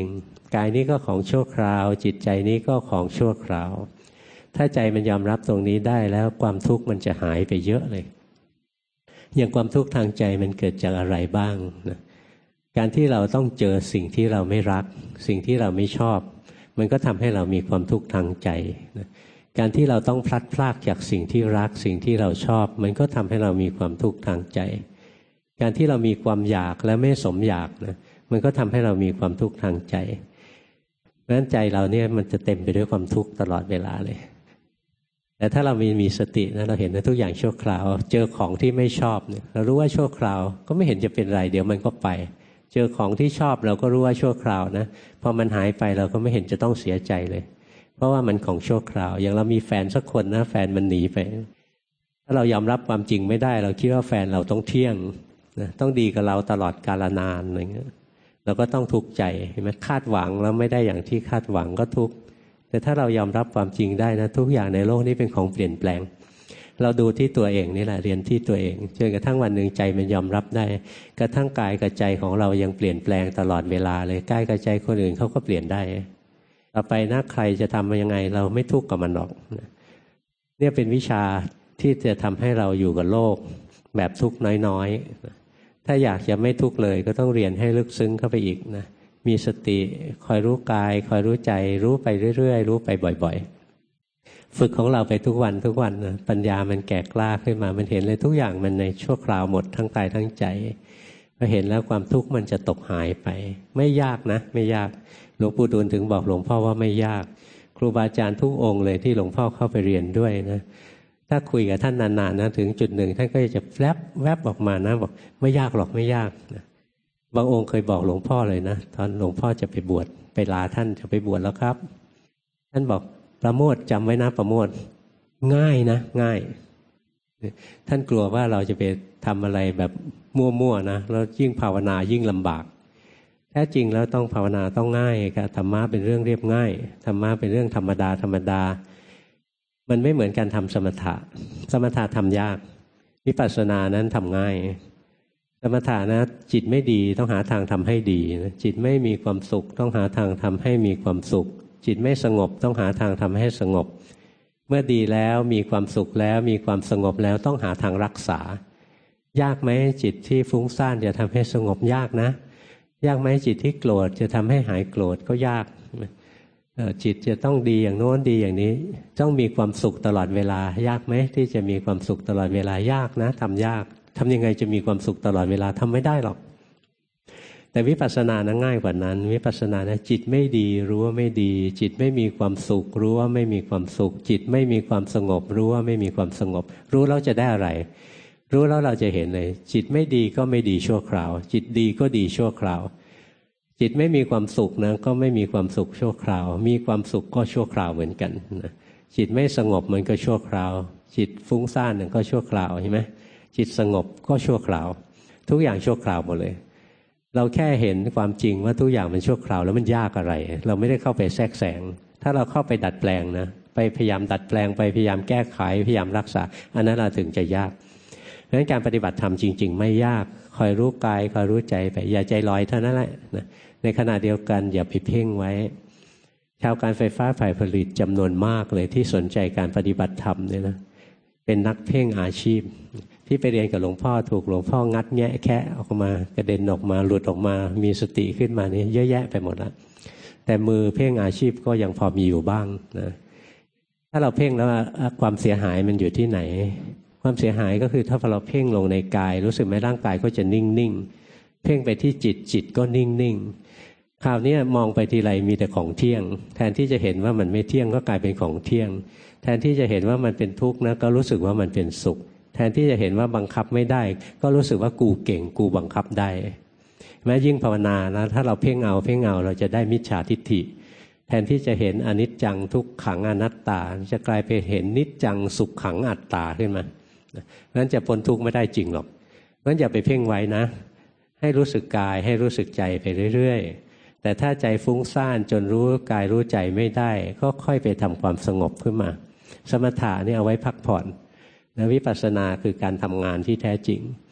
กายนี้ก็ของชั่วคราวจิตใจนี้ก็ของชั่วคราวถ้าใจมันยอมรับตรงนี้ได้แล้วความทุกข์มันจะหายไปเยอะเลยอย่างความทุกข์ทางใจมันเกิดจากอะไรบ้างนะการที่เราต้องเจอสิ่งที่เราไม่รักสิ่งที่เราไม่ชอบมันก็ทำให้เรามีความทุกข์ทางใจนะการที่เราต้องพลัดพรากจากสิ่งที่รักสิ่งที่เราชอบมันก็ทำให้เรามีความทุกข์ทางใจการที่เรามีความอยากและไม่สมอยากนะมันก็ทำให้เรามีความทุกข์ทางใจเพราะฉะนั้นใจเราเนี่ยมันจะเต็มไปด้วยความทุกข์ตลอดเวลาเลยแต่ถ้าเรามีสตินะเราเห็นนะทุกอย่างชั่วคราวเจอของที่ไม่ชอบเนี่ยเรารู้ว่าชั่วคราวก็ไม่เห็นจะเป็นไรเดี๋ยวมันก็ไปเจอของที่ชอบเราก็รู้ว่าชั่วคราวนะพอมันหายไปเราก็ไม่เห็นจะต้องเสียใจเลยเพราะว่ามันของชั่วคราวอย่างเรามีแฟนสักคนนะแฟนมันหนีไปถ้าเรายอมรับความจริงไม่ได้เราคิดว่าแฟนเราต้องเที่ยงนะต้องดีกับเราตลอดกาลนานอะไรเงี้ยเราก็ต้องทุกข์ใจเห็นไหมคาดหวังแล้วไม่ได้อย่างที่คาดหวังก็ทุกข์แต่ถ้าเรายอมรับความจริงได้นะทุกอย่างในโลกนี้เป็นของเปลี่ยนแปลงเราดูที่ตัวเองนี่แหละเรียนที่ตัวเองจนกระทั่งวันหนึ่งใจมันยอมรับได้กระทั่งกายกับใจของเรายังเปลี่ยนแปลงตลอดเวลาเลยกายกับใจคนอื่นเขาก็เปลี่ยนได้ต่อไปนะใครจะทำยังไงเราไม่ทุกข์กับมันหรอกเนี่ยเป็นวิชาที่จะทำให้เราอยู่กับโลกแบบทุกข์น้อยๆถ้าอยากจะไม่ทุกข์เลยก็ต้องเรียนให้ลึกซึ้งเข้าไปอีกนะมีสติคอยรู้กายคอยรู้ใจรู้ไปเรื่อยๆรู้ไปบ่อยๆฝึกของเราไปทุกวันทุกวันนะปัญญามันแก่กล้าขึ้นมามันเห็นเลยทุกอย่างมันในชั่วคราวหมดทั้งกายทั้งใจพอเห็นแล้วความทุกข์มันจะตกหายไปไม่ยากนะไม่ยากหลวงปู่ดูลย์ถึงบอกหลวงพ่อว่าไม่ยากครูบาอาจารย์ทุกองค์เลยที่หลวงพ่อเข้าไปเรียนด้วยนะถ้าคุยกับท่านนานๆนะถึงจุดหนึ่งท่านก็จะแวบออกมานะบอกไม่ยากหรอกไม่ยากนะบางองค์เคยบอกหลวงพ่อเลยนะตอนหลวงพ่อจะไปบวชไปลาท่านจะไปบวชแล้วครับท่านบอกประโมทจำไว้นะประโมทง่ายนะง่ายท่านกลัวว่าเราจะไปทำอะไรแบบมั่วๆนะแล้วยิ่งภาวนายิ่งลำบากแท้จริงแล้วต้องภาวนาต้องง่ายครับธรรมะเป็นเรื่องเรียบง่ายธรรมะเป็นเรื่องธรรมดาธรรมดามันไม่เหมือนการทำสมถะสมถะทำยากวิปัสสนานั้นทำง่ายสมถะนะจิตไม่ดีต้องหาทางทำให้ดีจิตไม่มีความสุขต้องหาทางทำให้มีความสุขจิตไม่สงบต้องหาทางทำให้สงบเมื่อดีแล้วมีความสุขแล้วมีความสงบแล้วต้องหาทางรักษายากไหมจิตที่ฟุ้งซ่านจะทำให้สงบยากนะยากไหมจิตที่โกรธจะทำให้หายโกรธก็ยากจิตจะต้องดีอย่างโน้นดีอย่างนี้ต้องมีความสุขตลอดเวลายากไหมที่จะมีความสุขตลอดเวลายากนะทำยากทำยังไงจะมีความสุขตลอดเวลาทำไม่ได้หรอกแต่วิปัสสนานะง่ายกว่านั้นวิปัสสนานะจิตไม่ดีรู้ว่าไม่ดีจิตไม่มีความสุขรู้ว่าไม่มีความสุขจิตไม่มีความสงบรู้ว่าไม่มีความสงบรู้แล้วจะได้อะไรรู้แล้วเราจะเห็นเลยจิตไม่ดีก็ไม่ดีชั่วคราวจิตดีก็ดีชั่วคราวจิตไม่มีความสุขนะก็ไม่มีความสุขชั่วคราวมีความสุขก็ชั่วคราวเหมือนกันนะจิตไม่สงบมันก็ชั่วคราวจิตฟุ้งซ่านก็ชั่วคราวใช่ไหมจิตสงบก็ชั่วคราวทุกอย่างชั่วคราวหมดเลยเราแค่เห็นความจริงว่าทุกอย่างมันชั่วคราวแล้วมันยากอะไรเราไม่ได้เข้าไปแทรกแซงถ้าเราเข้าไปดัดแปลงนะไปพยายามดัดแปลงไปพยายามแก้ไขพยายามรักษาอันนั้นเราถึงจะยากเพราะฉะนั้นการปฏิบัติธรรมจริงๆไม่ยากคอยรู้กายคอยรู้ใจไปอย่าใจลอยเท่านั้นแหละนะในขณะเดียวกันอย่าไปเพ่งไว้ชาวการไฟฟ้าฝ่ายผลิตจำนวนมากเลยที่สนใจการปฏิบัติธรรมเนี่ยนะเป็นนักเพ่งอาชีพที่ไปเรียนกับหลวงพ่อถูกหลวงพ่องัดแงะแคะออกมากระเด็นออกมาหลุดออกมามีสติขึ้นมานี่เยอะแยะไปหมดแล้วแต่มือเพ่งอาชีพก็ยังพอมีอยู่บ้างนะถ้าเราเพ่งแล้วความเสียหายมันอยู่ที่ไหนความเสียหายก็คือถ้าเราเพ่งลงในกายรู้สึกไหมร่างกายก็จะนิ่งๆเพ่งไปที่จิตจิตก็นิ่งๆคราวนี้มองไปทีไรมีแต่ของเที่ยงแทนที่จะเห็นว่ามันไม่เที่ยงก็กลายเป็นของเที่ยงแทนที่จะเห็นว่ามันเป็นทุกข์นะก็รู้สึกว่ามันเป็นสุขแทนที่จะเห็นว่าบังคับไม่ได้ก็รู้สึกว่ากูเก่งกูบังคับได้แม้ยิ่งภาวนานะถ้าเราเพ่งเอาเราจะได้มิจฉาทิฏฐิแทนที่จะเห็นอนิจจังทุกขังอนัตตาจะกลายไปเห็นนิจจังสุขขังอัตตาขึ้นมานั้นจะพ้นทุกข์ไม่ได้จริงหรอกงั้นอย่าไปเพ่งไว้นะให้รู้สึกกายให้รู้สึกใจไปเรื่อยๆแต่ถ้าใจฟุ้งซ่านจนรู้กายรู้ใจไม่ได้ก็ค่อยไปทำความสงบขึ้นมาสมถะนี่เอาไว้พักผ่อนวิปัสสนาคือการทำงานที่แท้จริง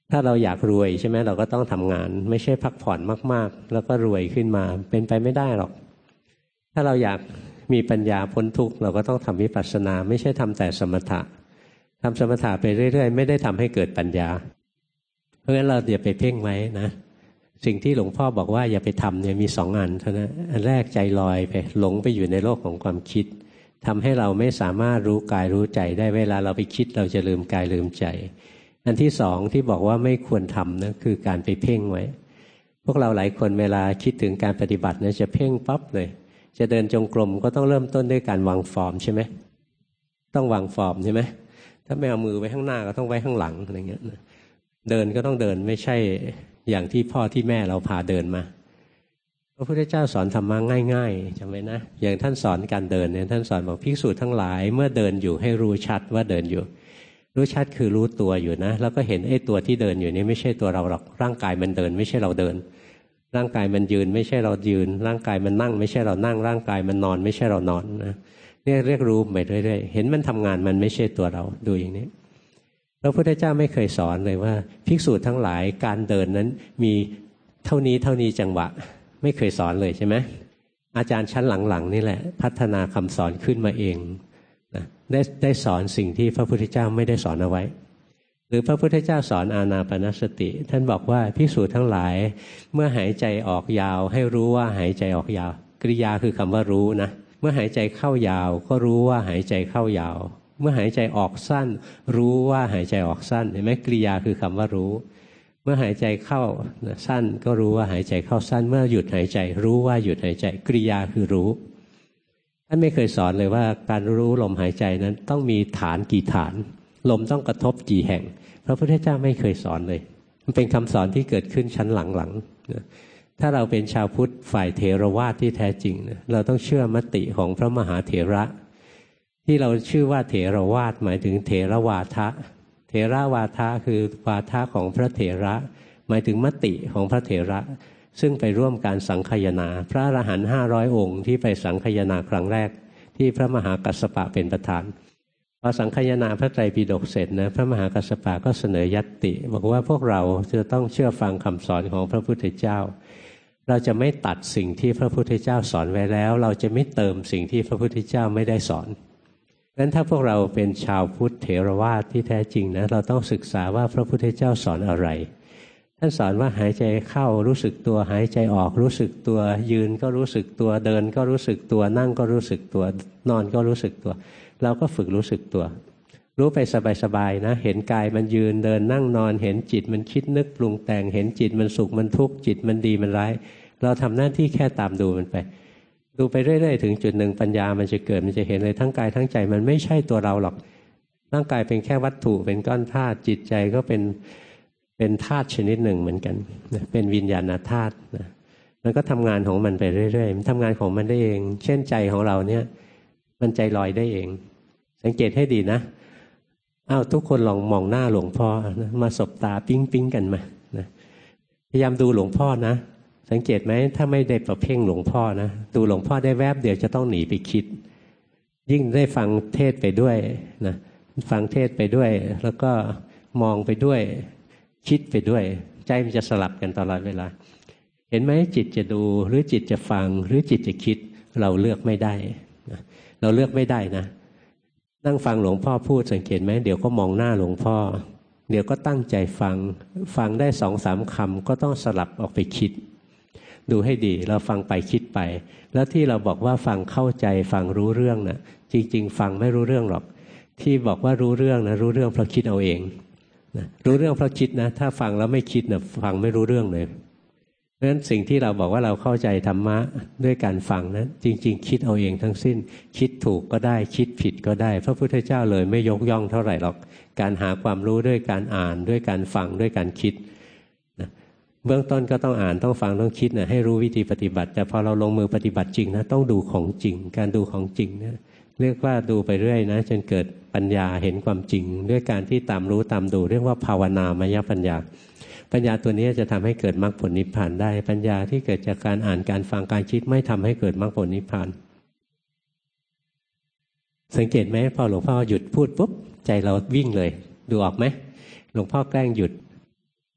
ถ้าเราอยากรวยใช่ไหมเราก็ต้องทำงานไม่ใช่พักผ่อนมากๆแล้วก็รวยขึ้นมาเป็นไปไม่ได้หรอกถ้าเราอยากมีปัญญาพ้นทุกข์เราก็ต้องทำวิปัสสนาไม่ใช่ทำแต่สมถะทำสมถะไปเรื่อยๆไม่ได้ทำให้เกิดปัญญาเพราะฉะนั้นเราอย่าไปเพ่งไว้นะสิ่งที่หลวงพ่อบอกว่าอย่าไปทำเนี่ยมี2 อันเท่านั้นอันแรกใจลอยไปหลงไปอยู่ในโลกของความคิดทำให้เราไม่สามารถรู้กายรู้ใจได้เวลาเราไปคิดเราจะลืมกายลืมใจอันที่2ที่บอกว่าไม่ควรทำนะคือการไปเพ่งไว้พวกเราหลายคนเวลาคิดถึงการปฏิบัตินะจะเพ่งปั๊บเลยจะเดินจงกรมก็ต้องเริ่มต้นด้วยการวางฟอร์มใช่ไหมต้องวางฟอร์มใช่ไหมถ้าไม่เอามือไว้ข้างหน้าก็ต้องไว้ข้างหลังอะไรเงี้ยเดินก็ต้องเดินไม่ใช่อย่างที่พ่อที่แม่เราพาเดินมาพระพุทธเจ้าสอนธรรมะง่ายๆจำไว้นะอย่างท่านสอนการเดินเนี่ยท่านสอนบอกภิกษุทั้งหลายเมื่อเดินอยู่ให้รู้ชัดว่าเดินอยู่รู้ชัดคือรู้ตัวอยู่นะแล้วก็เห็นไอ้ตัวที่เดินอยู่นี่ไม่ใช่ตัวเราหรอกร่างกายมันเดินไม่ใช่เราเดินร่างกายมันยืนไม่ใช่เรายืนร่างกายมันนั่งไม่ใช่เรานั่งร่างกายมันนอนไม่ใช่เรานอนนะเนี่ยเรียกรู้ไปเรื่อยๆเห็นมันทำงานมันไม่ใช่ตัวเราดูอย่างนี้พระพุทธเจ้าไม่เคยสอนเลยว่าภิกษุทั้งหลายการเดินนั้นมีเท่านี้จังหวะไม่เคยสอนเลยใช่ไหมอาจารย์ชั้นหลังๆนี่แหละพัฒนาคำสอนขึ้นมาเองนะได้สอนสิ่งที่พระพุทธเจ้าไม่ได้สอนเอาไว้หรือพระพุทธเจ้าสอนอานาปานสติท่านบอกว่าภิกษุทั้งหลายเมื่อหายใจออกยาวให้รู้ว่าหายใจออกยาวกริยาคือคำว่ารู้นะเมื่อหายใจเข้ายาวก็รู้ว่าหายใจเข้ายาวเมื่อหายใจออกสั้นรู้ว่าหายใจออกสั้นเห็นไหมกริยาคือคำว่ารู้เมื่อหายใจเข้าสั้นก็รู้ว่าหายใจเข้าสั้นเมื่อหยุดหายใจรู้ว่าหยุดหายใจกริยาคือรู้ท่านไม่เคยสอนเลยว่าการรู้ลมหายใจนั้นต้องมีฐานกี่ฐานลมต้องกระทบกี่แห่งพระพุทธเจ้าไม่เคยสอนเลยมันเป็นคำสอนที่เกิดขึ้นชั้นหลังๆถ้าเราเป็นชาวพุทธฝ่ายเถรวาทที่แท้จริงเราต้องเชื่อมติของพระมหาเถระที่เราชื่อว่าเถรวาทหมายถึงเถรวาทะเถรวาทะคือวาทะของพระเถระหมายถึงมติของพระเถระซึ่งไปร่วมการสังคายนาพระอรหันต์500 องค์ที่ไปสังคายนาครั้งแรกที่พระมหากัสสปะเป็นประธานพอสังคายนาพระไตรปิฎกเสร็จนะพระมหากัสสปะก็เสนอญัตติบอกว่าพวกเราจะต้องเชื่อฟังคำสอนของพระพุทธเจ้าเราจะไม่ตัดสิ่งที่พระพุทธเจ้าสอนไว้แล้วเราจะไม่เติมสิ่งที่พระพุทธเจ้าไม่ได้สอนงั้นถ้าพวกเราเป็นชาวพุทธเถรวาทที่แท้จริงนะเราต้องศึกษาว่าพระพุทธเจ้าสอนอะไรท่านสอนว่าหายใจเข้ารู้สึกตัวหายใจออกรู้สึกตัวยืนก็รู้สึกตัวเดินก็รู้สึกตัวนั่งก็รู้สึกตัวนอนก็รู้สึกตัวเราก็ฝึกรู้สึกตัวรู้ไปสบายๆนะเห็นกายมันยืนเดินนั่งนอนเห็นจิตมันคิดนึกปรุงแต่งเห็นจิตมันสุขมันทุกข์จิตมันดีมันร้ายเราทำหน้าที่แค่ตามดูมันไปดูไปเรื่อยๆถึงจุดหนึ่งปัญญามันจะเกิดมันจะเห็นเลยทั้งกายทั้งใจมันไม่ใช่ตัวเราหรอกร่างกายเป็นแค่วัตถุเป็นก้อนธาตุจิตใจก็เป็นธาตุชนิดหนึ่งเหมือนกันเป็นวิญญาณธาตุนะมันก็ทำงานของมันไปเรื่อยๆมันทำงานของมันได้เองเช่นใจของเราเนี่ยมันใจลอยได้เองสังเกตให้ดีนะอ้าวทุกคนลองมองหน้าหลวงพ่อนะมาสบตาปิ๊งกันมานะพยายามดูหลวงพ่อนะสังเกตไหมถ้าไม่ได้ประเพ่งหลวงพ่อนะดูหลวงพ่อได้แวบเดียวจะต้องหนีไปคิดยิ่งได้ฟังเทศไปด้วยนะฟังเทศไปด้วยแล้วก็มองไปด้วยคิดไปด้วยใจมันจะสลับกันตลอดเวลาเห็นไหมจิตจะดูหรือจิตจะฟังหรือจิตจะคิดเราเลือกไม่ได้นะเราเลือกไม่ได้นะนั่งฟังหลวงพ่อพูดสังเกตไหมเดี๋ยวก็มองหน้าหลวงพ่อเดี๋ยวก็ตั้งใจฟังได้2-3 คำก็ต้องสลับออกไปคิดดูให้ดีเราฟังไปคิดไปแล้วที่เราบอกว่าฟังเข้าใจฟังรู้เรื่องนะจริงๆฟังไม่รู้เรื่องหรอกที่บอกว่ารู้เรื่องนะรู้เรื่องเพราะคิดเอาเองนะรู้เรื่องเพราะคิดนะถ้าฟังแล้วไม่คิดนะฟังไม่รู้เรื่องเลยเพราะฉะนั้นสิ่งที่เราบอกว่าเราเข้าใจธรรมะด้วยการฟังนะจริงๆคิดเอาเองทั้งสิ้นคิดถูกก็ได้คิดผิดก็ได้พระพุทธเจ้าเลยไม่ยกย่องเท่าไหร่หรอกการหาความรู้ด้วยการอ่านด้วยการฟังด้วยการคิดเบื้องต้นก็ต้องอ่านต้องฟังต้องคิดนะให้รู้วิธีปฏิบัติแต่พอเราลงมือปฏิบัติจริงนะต้องดูของจริงการดูของจริงเนี่ยเรียกว่าดูไปเรื่อยนะจนเกิดปัญญาเห็นความจริงด้วยการที่ตามรู้ตามดูเรียกว่าภาวนามยปัญญาปัญญาตัวนี้จะทำให้เกิดมรรคผลนิพพานได้ปัญญาที่เกิดจากการอ่านการฟังการคิดไม่ทำให้เกิดมรรคผลนิพพานสังเกตไหมพอหลวงพ่อหยุดพูดปุ๊บใจเราวิ่งเลยดูออกไหมหลวงพ่อแกล้งหยุด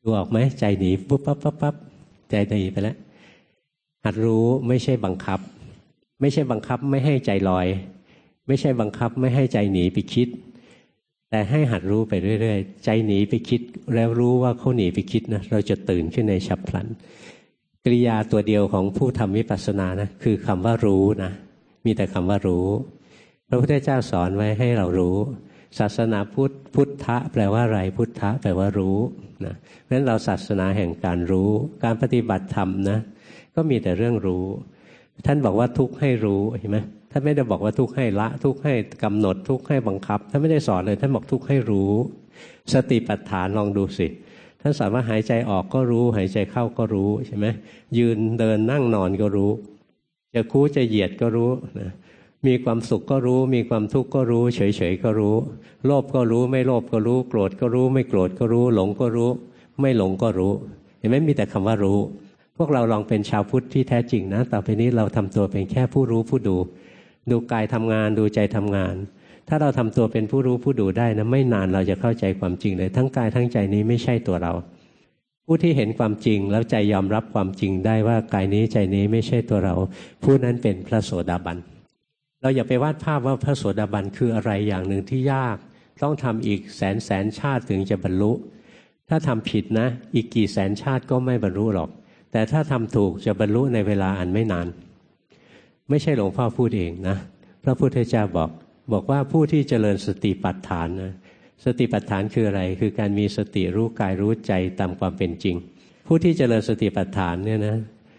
ดูออกไหมใจหนีปุ๊บปั๊บปั๊บปั๊บใจหนีไปแล้วหัดรู้ไม่ใช่บังคับไม่ใช่บังคับไม่ให้ใจลอยไม่ใช่บังคับไม่ให้ใจหนีไปคิดแต่ให้หัดรู้ไปเรื่อยๆใจหนีไปคิดแล้วรู้ว่าเขาหนีไปคิดนะเราจะตื่นขึ้นในฉับพลันกริยาตัวเดียวของผู้ทำวิปัสสนานะคือคำว่ารู้นะมีแต่คำว่ารู้พระพุทธเจ้าสอนไว้ให้เรารู้ศาสนาพุทธะแปลว่าอะไรพุทธะแปลว่ารู้นะเพราะฉะนั้นเราศาสนาแห่งการรู้การปฏิบัติธรรมนะก็มีแต่เรื่องรู้ท่านบอกว่าทุกข์ให้รู้เห็นไหมท่านไม่ได้บอกว่าทุกข์ให้ละทุกข์ให้กำหนดทุกข์ให้บังคับท่านไม่ได้สอนเลยท่านบอกทุกข์ให้รู้สติปัฏฐานลองดูสิท่านสอนว่าหายใจออกก็รู้หายใจเข้าก็รู้ใช่ไหมยืนเดินนั่งนอนก็รู้จะคู่จะเหยียดก็รู้นะมีความสุขก็รู้มีความทุกข์ก็รู้เฉยๆก็รู้โลภก็รู้ไม่โลภก็รู้โกรธก็รู้ไม่โกรธก็รู้หลงก็รู้ไม่หลงก็รู้เห็นไหมมีแต่คำว่ารู้พวกเราลองเป็นชาวพุทธที่แท้จริงนะต่อไปนี้เราทำตัวเป็นแค่ผู้รู้ผู้ดูกายทำงานดูใจทำงานถ้าเราทำตัวเป็นผู้รู้ผู้ดูได้นะไม่นานเราจะเข้าใจความจริงเลยทั้งกายทั้งใจนี้ไม่ใช่ตัวเราผู้ที่เห็นความจริงแล้วใจยอมรับความจริงได้ว่ากายนี้ใจนี้ไม่ใช่ตัวเราผู้นั้นเป็นพระโสดาบันเราอย่าไปวาดภาพว่าพระโสดาบันคืออะไรอย่างหนึ่งที่ยากต้องทำอีกแสนชาติถึงจะบรรลุถ้าทำผิดนะอีกกี่แสนชาติก็ไม่บรรลุหรอกแต่ถ้าทำถูกจะบรรลุในเวลาอันไม่นานไม่ใช่หลวงพ่อพูดเองนะพระพุทธเจ้าบอกว่าผู้ที่เจริญสติปัฏฐานนะสติปัฏฐานคืออะไรคือการมีสติรู้กายรู้ใจตามความเป็นจริงผู้ที่เจริญสติปัฏฐานเนี่ยนะ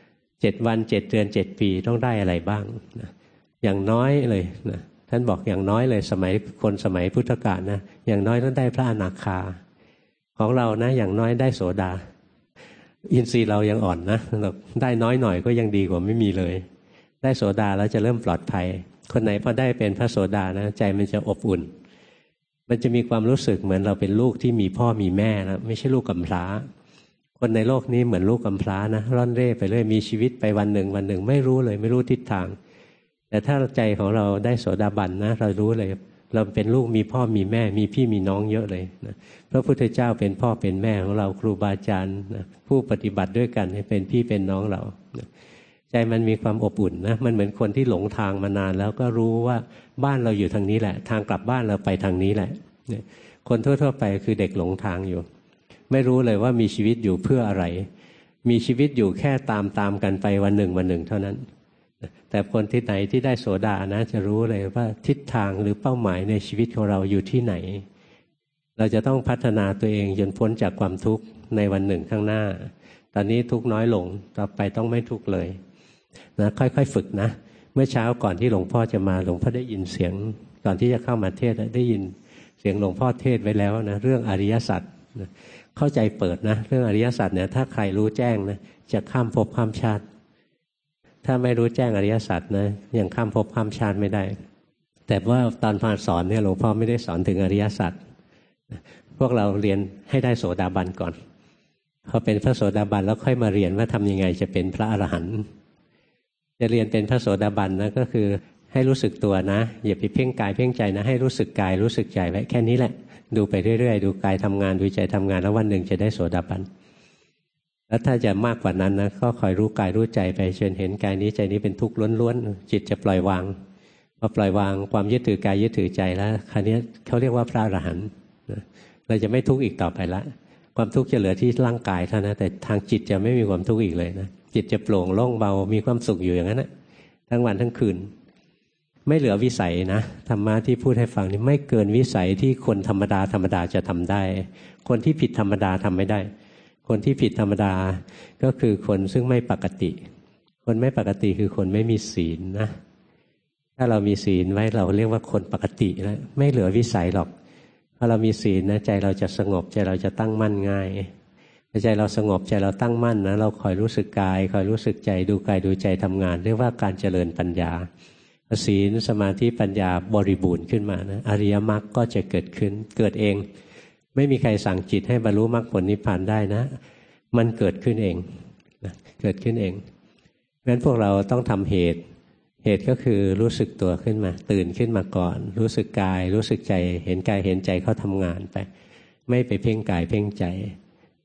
7 วัน 7 เดือน 7 ปีต้องได้อะไรบ้างนะอย่างน้อยเลยนะท่านบอกอย่างน้อยเลยสมัยพุทธกาลนะอย่างน้อยต้องได้พระอนาคาของเรานะอย่างน้อยได้โสดาอินทรีย์เรายังอ่อนนะเราได้น้อยหน่อยก็ยังดีกว่าไม่มีเลยได้โสดาแล้วจะเริ่มปลอดภัยคนไหนพอได้เป็นพระโสดานะใจมันจะอบอุ่นมันจะมีความรู้สึกเหมือนเราเป็นลูกที่มีพ่อมีแม่นะไม่ใช่ลูกกำพร้าคนในโลกนี้เหมือนลูกกำพร้านะร่อนเร่ไปเรื่อยมีชีวิตไปวันหนึ่งไม่รู้เลยไม่รู้ทิศทางแต่ถ้าใจของเราได้โสดาบันนะเรารู้เลยเราเป็นลูกมีพ่อมีแม่มีพี่มีน้องเยอะเลยนะพระพุทธเจ้าเป็นพ่อเป็นแม่ของเราครูบาอาจารย์นะผู้ปฏิบัติด้วยกันให้เป็นพี่เป็นน้องเรานะใจมันมีความอบอุ่นนะมันเหมือนคนที่หลงทางมานานแล้วก็รู้ว่าบ้านเราอยู่ทางนี้แหละทางกลับบ้านเราไปทางนี้แหละคนทั่วๆไปคือเด็กหลงทางอยู่ไม่รู้เลยว่ามีชีวิตอยู่เพื่ออะไรมีชีวิตอยู่แค่ตามกันไปวันหนึ่งเท่านั้นแต่คนที่ไหนที่ได้โสดานะจะรู้เลยว่าทิศทางหรือเป้าหมายในชีวิตของเราอยู่ที่ไหนเราจะต้องพัฒนาตัวเองจนพ้นจากความทุกข์ในวันหนึ่งข้างหน้าตอนนี้ทุกข์น้อยลงต่อไปต้องไม่ทุกข์เลยนะค่อยๆฝึกนะเมื่อเช้าก่อนที่หลวงพ่อจะมาหลวงพ่อได้ยินเสียงก่อนที่จะเข้ามาเทศได้ยินเสียงหลวงพ่อเทศไว้แล้วนะเรื่องอริยสัจนะเข้าใจเปิดนะเรื่องอริยสัจเนี่ยถ้าใครรู้แจ้งนะจะข้ามภพข้ามชาติถ้าไม่รู้แจ้งอริยสัจนะยังข้ามภพข้ามชาติไม่ได้แต่ว่าตอนมาสอนเนี่ยหลวงพ่อไม่ได้สอนถึงอริยสัจพวกเราเรียนให้ได้โสดาบันก่อนพอเป็นพระโสดาบันแล้วค่อยมาเรียนว่าทำยังไงจะเป็นพระอรหันต์จะเรียนเป็นพระโสดาบันนะก็คือให้รู้สึกตัวนะอย่าไปเพ่งกายเพ่งใจนะให้รู้สึกกายรู้สึกใจไว้แค่นี้แหละดูไปเรื่อยๆดูกายทำงานดูใจทำงานแล้ววันหนึ่งจะได้โสดาบันแล้วถ้าจะมากกว่านั้นนะก็คอยรู้กายรู้ใจไปจนเห็นกายนี้ใจนี้เป็นทุกข์ล้วนๆจิตจะปล่อยวางพอปล่อยวางความยึดถือกายยึดถือใจแล้วคราวนี้เขาเรียกว่าพระอรหันต์เราจะไม่ทุกข์อีกต่อไปละความทุกข์จะเหลือที่ร่างกายเท่านั้นแต่ทางจิตจะไม่มีความทุกข์อีกเลยนะจิตจะโปร่งโล่งเบามีความสุขอยู่อย่างนั้นนะทั้งวันทั้งคืนไม่เหลือวิสัยนะธรรมะที่พูดให้ฟังนี่ไม่เกินวิสัยที่คนธรรมดาจะทำได้คนที่ผิดธรรมดาทำไม่ได้คนที่ผิดธรรมดาก็คือคนซึ่งไม่ปกติคนไม่ปกติคือคนไม่มีศีลนะถ้าเรามีศีลไว้เราเรียกว่าคนปกติแล้วไม่เหลือวิสัยหรอกพอเรามีศีลนะใจเราจะสงบใจเราจะตั้งมั่นง่ายใจเราสงบใจเราตั้งมั่นนะเราคอยรู้สึกกายคอยรู้สึกใจดูกายดูใจทำงานเรียกว่าการเจริญปัญญาศีลสมาธิปัญญาบริบูรณ์ขึ้นมานะอริยมรรคก็จะเกิดขึ้นเกิดเองไม่มีใครสั่งจิตให้บรรลุมรรคผลนิพพานได้นะมันเกิดขึ้นเองนะเกิดขึ้นเองเพราะฉะนั้นพวกเราต้องทำเหตุก็คือรู้สึกตัวขึ้นมาตื่นขึ้นมาก่อนรู้สึกกายรู้สึกใจเห็นกายเห็นใจเขาทำงานไปไม่ไปเพ่งกายเพ่งใจ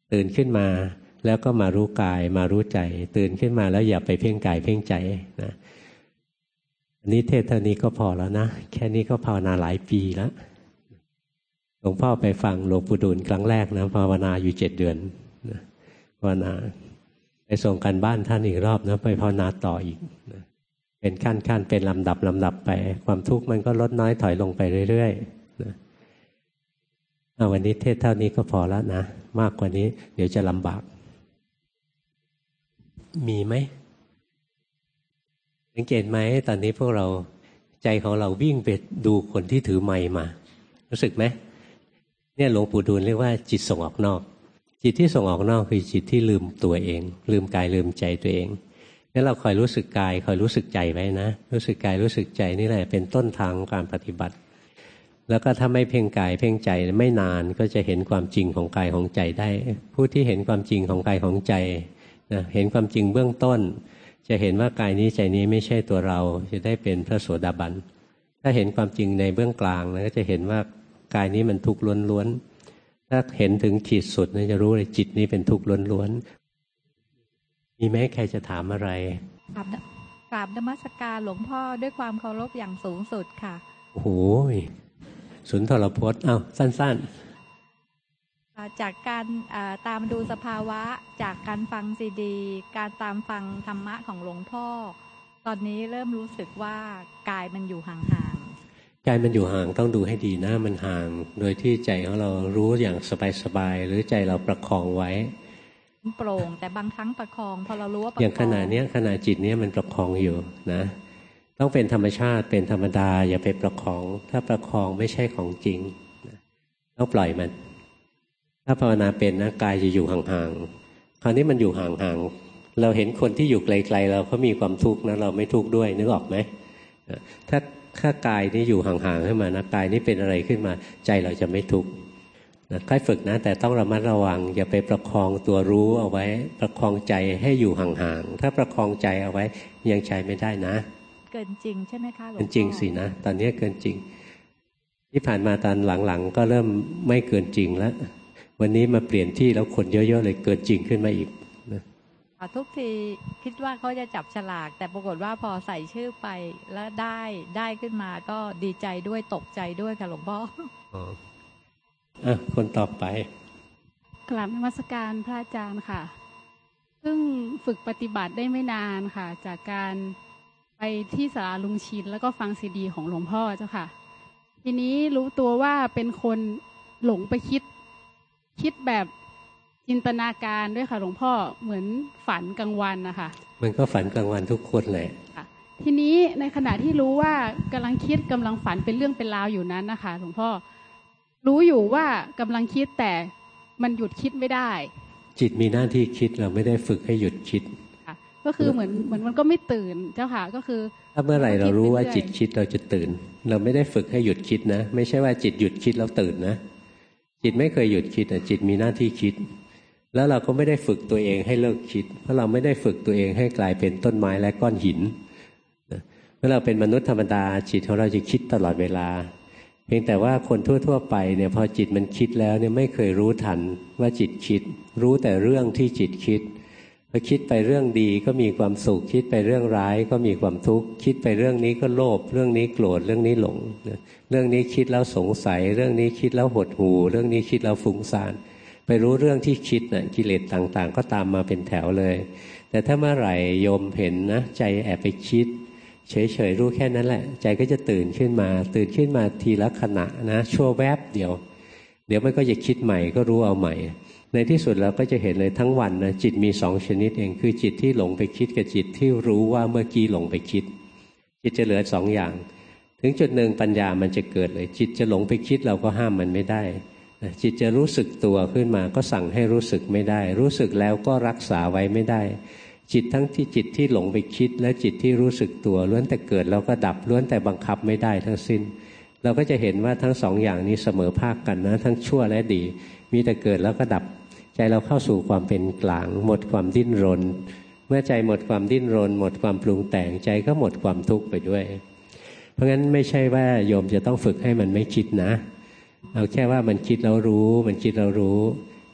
ตื่นขึ้นมาแล้วก็มารู้กายมารู้ใจตื่นขึ้นมาแล้วอย่าไปเพ่งกายเพ่งใจนะอันนี้เทศเท่านี้ก็พอแล้วนะแค่นี้ก็ภาวนาหลายปีแล้วหลวงพ่อไปฟังหลวงปู่ดูลครั้งแรกนะภาวนาอยู่7 เดือนนะภาวนาไปส่งกันบ้านท่านอีกรอบนะไปภาวนาต่ออีกนะเป็นขั้นเป็นลำดับไปความทุกข์มันก็ลดน้อยถอยลงไปเรื่อยๆนะวันนี้เทศเท่านี้ก็พอแล้วนะมากกว่านี้เดี๋ยวจะลำบากมีไหมสังเกตไหมตอนนี้พวกเราใจของเราวิ่งไปดูคนที่ถือไมค์มารู้สึกไหมเนี่ยหลวงปู่ดูลเรียกว่าจิตส่งออกนอกจิตที่ส่งออกนอกคือจิตที่ลืมตัวเองลืมกายลืมใจตัวเองงั้นเราคอยรู้สึกกายคอยรู้สึกใจไว้นะรู้สึกกายรู้สึกใจนี่แหละเป็นต้นทางการปฏิบัติแล้วก็ถ้าไม่เพ่งกายเพ่งใจไม่นานก็จะเห็นความจริงของกายของใจได้ผู้ที่เห็นความจริงของกายของใจนะเห็นความจริงเบื้องต้นจะเห็นว่ากายนี้ใจนี้ไม่ใช่ตัวเราจะได้เป็นพระโสดาบันถ้าเห็นความจริงในเบื้องกลางก็จะเห็นว่ากายนี้มันทุกข์ล้วนๆถ้าเห็นถึงขีดสุดจะรู้เลยจิตนี้เป็นทุกข์ล้วนๆมีไหมใครจะถามอะไรกราบนมัสการหลวงพ่อด้วยความเคารพอย่างสูงสุดค่ะโอ้โหสุนทรพจน์สั้นๆจากการตามดูสภาวะจากการฟังซีดีการตามฟังธรรมะของหลวงพ่อตอนนี้เริ่มรู้สึกว่ากายมันอยู่ห่างๆกายมันอยู่ห่างต้องดูให้ดีนะมันห่างโดยที่ใจของเรารู้อย่างสบายๆหรือใจเราประคองไว้โปร่งแต่บางครั้งประคองพอเรารู้ว่าอย่างขณะนี้ขณะจิตนี้มันประคองอยู่นะต้องเป็นธรรมชาติเป็นธรรมดาอย่าไปประคองถ้าประคองไม่ใช่ของจริงต้องปล่อยมันถ้าภาวนาเป็นนะกายจะอยู่ห่างๆคราวนี้มันอยู่ห่างๆเราเห็นคนที่อยู่ไกลๆเราเขามีความทุกข์นะเราไม่ทุกข์ด้วยนึกออกไหมถ้ากายนี้อยู่ห่างๆขึ้นมานะกายนี้เป็นอะไรขึ้นมาใจเราจะไม่ทุกข์นะค่อยฝึกนะแต่ต้องระมัดระวังอย่าไปประคองตัวรู้เอาไว้ประคองใจให้อยู่ห่างๆถ้าประคองใจเอาไว้ยังใช้ไม่ได้นะเกินจริงใช่ไหมคะหลวงพ่อเกินจริงสินะตอนนี้เกินจริงที่ผ่านมาตอนหลังๆก็เริ่มไม่เกินจริงแล้ววันนี้มาเปลี่ยนที่แล้วคนเยอะๆเลยเกินจริงขึ้นมาอีกนะทุกทีคิดว่าเขาจะจับฉลากแต่ปรากฏว่าพอใส่ชื่อไปแล้วได้ขึ้นมาก็ดีใจด้วยตกใจด้วยค่ะหลวงพ่อคนต่อไปกราบนมัสการพระอาจารย์ค่ะซึ่งฝึกปฏิบัติได้ไม่นานค่ะจากการไปที่ศาลาลุงชินแล้วก็ฟังซีดีของหลวงพ่อเจ้าค่ะทีนี้รู้ตัวว่าเป็นคนหลงไปคิดแบบจินตนาการด้วยค่ะหลวงพ่อเหมือนฝันกลางวันนะคะมันก็ฝันกลางวันทุกคนเลยทีนี้ในขณะที่รู้ว่ากำลังคิดกำลังฝันเป็นเรื่องเป็นราวอยู่นั้นนะคะหลวงพ่อรู้อยู่ว่ากำลังคิดแต่มันหยุดคิดไม่ได้จิตมีหน้าที่คิดเราไม่ได้ฝึกให้หยุดคิดก็คือเหมือนมันก็ไม่ตื่นเจ้าค่ะก็คือถ้าเมื่อไหร่เรารู้ว่าจิตคิดเราจะตื่นเราไม่ได้ฝึกให้หยุดคิดนะไม่ใช่ว่าจิตหยุดคิดแล้วตื่นนะจิตไม่เคยหยุดคิดจิตมีหน้าที่คิดแล้วเราก็ไม่ได้ฝึกตัวเองให้เลิกคิดเพราะเราไม่ได้ฝึกตัวเองให้กลายเป็นต้นไม้และก้อนหินเมื่อเราเป็นมนุษย์ธรรมดาจิตของเราจะคิดตลอดเวลาเพียงแต่ว่าคนทั่วๆไปเนี่ยพอจิตมันคิดแล้วเนี่ยไม่เคยรู้ทันว่าจิตคิดรู้แต่เรื่องที่จิตคิดพอคิดไปเรื่องดีก็มีความสุขคิดไปเรื่องร้ายก็มีความทุกข์คิดไปเรื่องนี้ก็โลภเรื่องนี้โกรธเรื่องนี้หลงเรื่องนี้คิดแล้วสงสัยเรื่องนี้คิดแล้วหดหู่เรื่องนี้คิดแล้วฟุ้งซ่านไปรู้เรื่องที่คิดน่ะกิเลสต่างๆก็ตามมาเป็นแถวเลยแต่ถ้าเมื่อไหร่โยมเห็นนะใจแอบไปคิดเฉยๆรู้แค่นั้นแหละใจก็จะตื่นขึ้นมาทีละขณะนะชั่วแวบเดียวมันก็จะคิดใหม่ก็รู้เอาใหม่ในที่สุดเราก็จะเห็นเลยทั้งวันนะจิตมี2ชนิดเองคือจิตที่หลงไปคิดกับจิตที่รู้ว่าเมื่อกี้หลงไปคิดจิตจะเหลือ2อย่างถึงจุดหนึ่งปัญญามันจะเกิดเลยจิตจะหลงไปคิดเราก็ห้ามมันไม่ได้จิตจะรู้สึกตัวขึ้นมาก็สั่งให้รู้สึกไม่ได้รู้สึกแล้วก็รักษาไว้ไม่ได้จิตทั้งที่จิตที่หลงไปคิดและจิตที่รู้สึกตัวล้วนแต่เกิดแล้วก็ดับล้วนแต่บังคับไม่ได้ทั้งสิ้นเราก็จะเห็นว่าทั้ง2อย่างนี้เสมอภาคกันนะทั้งชั่วและดีมีแต่เกิดแล้วก็ดับใจเราเข้าสู่ความเป็นกลางหมดความดิ้นรนเมื่อใจหมดความดิ้นรนหมดความปรุงแต่งใจก็หมดความทุกข์ไปด้วยเพราะงั้นไม่ใช่ว่าโยมจะต้องฝึกให้มันไม่คิดนะเอาแค่ว่ามันคิดแล้วรู้มันคิดแล้วรู้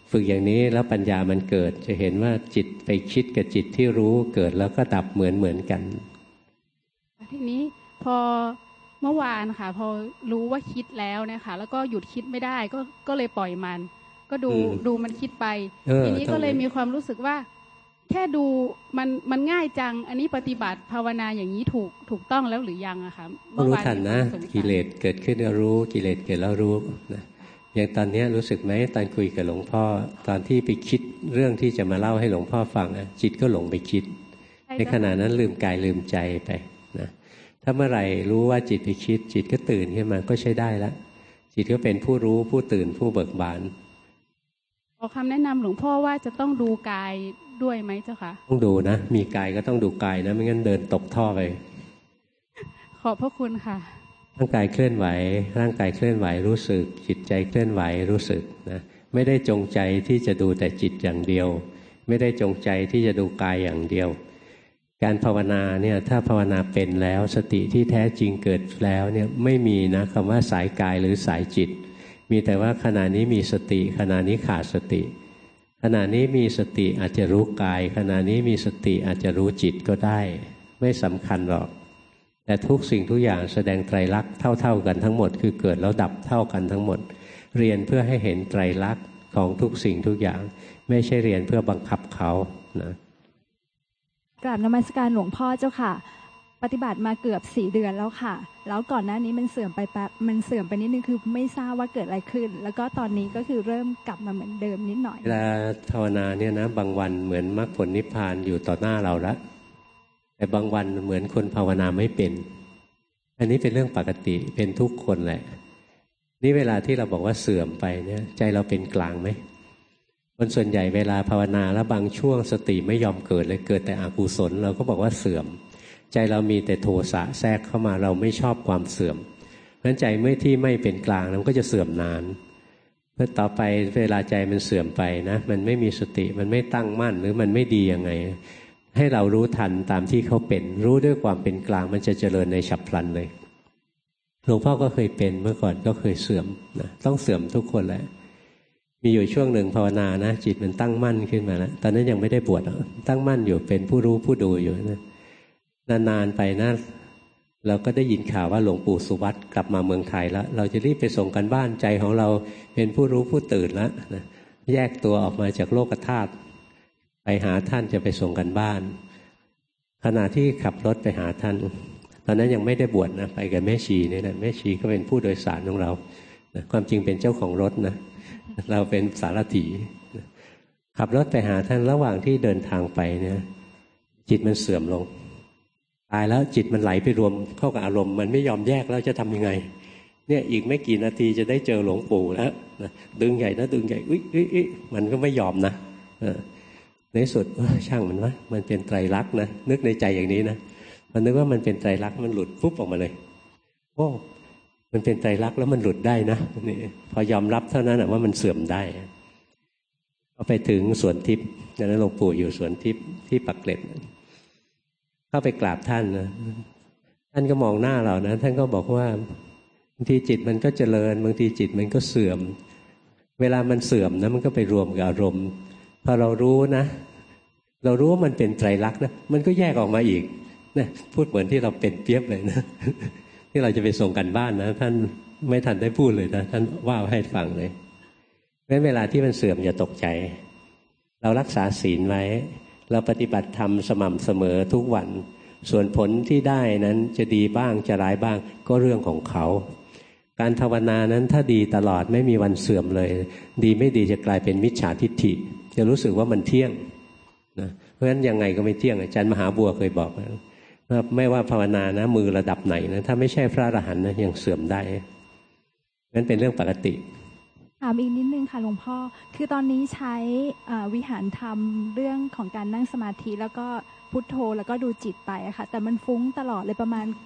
ฝึกอย่างนี้แล้วปัญญามันเกิดจะเห็นว่าจิตไปคิดกับจิตที่รู้เกิดแล้วก็ดับเหมือนกันทีนี้พอเมื่อวานค่ะพอรู้ว่าคิดแล้วนะคะแล้วก็หยุดคิดไม่ได้ก็เลยปล่อยมันก็ดูมันคิดไปทีนี้ก็เลยมีความรู้สึกว่าแค่ดูมันง่ายจังอันนี้ปฏิบัติภาวนาอย่างนี้ถูกต้องแล้วหรือยังอะคะเมื่อวานรู้ทันนะกิเลสเกิดขึ้นแล้วรู้กิเลสเกิดแล้วรู้นะอย่างตอนนี้รู้สึกไหมตอนคุยกับหลวงพ่อตอนที่ไปคิดเรื่องที่จะมาเล่าให้หลวงพ่อฟังนะจิตก็หลงไปคิดในขณะนั้นลืมกายลืมใจไปนะถ้าเมื่อไหร่รู้ว่าจิตไปคิดจิตก็ตื่นขึ้นมาก็ใช้ได้แล้วจิตก็เป็นผู้รู้ผู้ตื่นผู้เบิกบานขอคำแนะนำหลวงพ่อว่าจะต้องดูกายด้วยไหมเจ้าคะต้องดูนะมีกายก็ต้องดูกายนะไม่งั้นเดินตกท่อไปขอบพระคุณค่ะร่างกายเคลื่อนไหวร่างกายเคลื่อนไหวรู้สึกจิตใจเคลื่อนไหวรู้สึกนะไม่ได้จงใจที่จะดูแต่จิตอย่างเดียวไม่ได้จงใจที่จะดูกายอย่างเดียวการภาวนาเนี่ยถ้าภาวนาเป็นแล้วสติที่แท้จริงเกิดแล้วเนี่ยไม่มีนะคำว่าสายกายหรือสายจิตมีแต่ว่าขณะนี้มีสติขณะนี้ขาดสติขณะนี้มีสติอาจจะรู้กายขณะนี้มีสติอาจจะรู้จิตก็ได้ไม่สำคัญหรอกแต่ทุกสิ่งทุกอย่างแสดงไตรลักษณ์เท่ากันทั้งหมดคือเกิดแล้วดับเท่ากันทั้งหมดเรียนเพื่อให้เห็นไตรลักษณ์ของทุกสิ่งทุกอย่างไม่ใช่เรียนเพื่อบังคับเขานะกราบนมัสการหลวงพ่อเจ้าค่ะปฏิบัติมาเกือบ4 เดือนแล้วค่ะแล้วก่อนหน้านี้มันเสื่อมไปนิดนึงคือไม่ทราบว่าเกิดอะไรขึ้นแล้วก็ตอนนี้ก็คือเริ่มกลับมาเหมือนเดิมนิดหน่อยเวลาภาวนาเนี่ยนะบางวันเหมือนมรรคผลนิพพานอยู่ต่อหน้าเราละแต่บางวันเหมือนคนภาวนาไม่เป็นอันนี้เป็นเรื่องปกติเป็นทุกคนแหละนี่เวลาที่เราบอกว่าเสื่อมไปเนี่ยใจเราเป็นกลางไหมคนส่วนใหญ่เวลาภาวนาแล้วบางช่วงสติไม่ยอมเกิดเลยเกิดแต่อกุศลเราก็บอกว่าเสื่อมใจเรามีแต่โทสะแทรกเข้ามาเราไม่ชอบความเสื่อมเพราะฉะนั้นใจเมื่อที่ไม่เป็นกลางมันก็จะเสื่อมนานเพื่อต่อไปเวลาใจมันเสื่อมไปนะมันไม่มีสติมันไม่ตั้งมั่นหรือมันไม่ดียังไงให้เรารู้ทันตามที่เขาเป็นรู้ด้วยความเป็นกลางมันจะเจริญในฉับพลันเลยหลวงพ่อก็เคยเป็นเมื่อก่อนก็เคยเสื่อมนะต้องเสื่อมทุกคนแหละมีอยู่ช่วงหนึ่งภาวนานะจิตมันตั้งมั่นขึ้นมาแล้วตอนนั้นยังไม่ได้บวชตั้งมั่นอยู่เป็นผู้รู้ผู้ดูอยู่นะนานๆไปนะเราก็ได้ยินข่าวว่าหลวงปู่สุวัตกลับมาเมืองไทยแล้วเราจะรีบไปส่งกันบ้านใจของเราเป็นผู้รู้ผู้ตื่นแล้วนะแยกตัวออกมาจากโลกธาตุไปหาท่านจะไปส่งกันบ้านขณะที่ขับรถไปหาท่านตอนนั้นยังไม่ได้บวชนะไปกับแม่ชีนี่แหละแม่ชีก็เป็นผู้โดยสารของเราความจริงเป็นเจ้าของรถนะเราเป็นสารถีขับรถไปหาท่านระหว่างที่เดินทางไปเนี่ยจิตมันเสื่อมลงตายแล้วจิตมันไหลไปรวมเข้ากับอารมณ์มันไม่ยอมแยกแล้วจะทำยังไงเนี่ยอีกไม่กี่นาทีจะได้เจอหลวงปู่แล้วดึงใหญ่นะดึงใหญ่มันก็ไม่ยอมนะในสุดช่างมันวะมันเป็นไตรลักษณ์นะนึกในใจอย่างนี้นะมันนึกว่ามันเป็นไตรลักษณ์มันหลุดปุ๊บออกมาเลยโอ้มันเป็นไตรลักษณ์แล้วมันหลุดได้นะนี่พอยอมรับเท่านั้นว่ามันเสื่อมได้ก็ไปถึงสวนทิพย์นั้นหลวงปู่อยู่สวนทิพย์ที่ปักเกร็ดเข้าไปกราบท่านนะท่านก็มองหน้าเรานะท่านก็บอกว่าบางทีจิตมันก็เจริญบางทีจิตมันก็เสื่อมเวลามันเสื่อมนะมันก็ไปรวมกับอารมณ์พอเรารู้นะเรารู้ว่ามันเป็นไตรลักษณ์นะมันก็แยกออกมาอีกนะพูดเหมือนที่เราเป็นเปียบเลยนะที่เราจะไปส่งกันบ้านนะท่านไม่ทันได้พูดเลยนะท่านว่าให้ฟังเลยเพราะฉะนั้นเวลาที่มันเสื่อมอย่าตกใจเรารักษาศีลไว้เราปฏิบัติธรรมสม่ำเสมอทุกวันส่วนผลที่ได้นั้นจะดีบ้างจะร้ายบ้างก็เรื่องของเขาการภาวนานั้นถ้าดีตลอดไม่มีวันเสื่อมเลยดีไม่ดีจะกลายเป็นมิจฉาทิฏฐิจะรู้สึกว่ามันเที่ยงนะเพราะฉะนั้นยังไงก็ไม่เที่ยงอาจารย์มหาบัวเคยบอกว่าไม่ว่าภาวนานะมือระดับไหนนะถ้าไม่ใช่พระอรหันต์นะยังเสื่อมได้นั้นเป็นเรื่องปกติถามอีกนิดนึงค่ะหลวงพ่อคือตอนนี้ใช้วิหารธรรมเรื่องของการนั่งสมาธิแล้วก็พุทโธแล้วก็ดูจิตไปอะค่ะแต่มันฟุ้งตลอดเลยประมาณ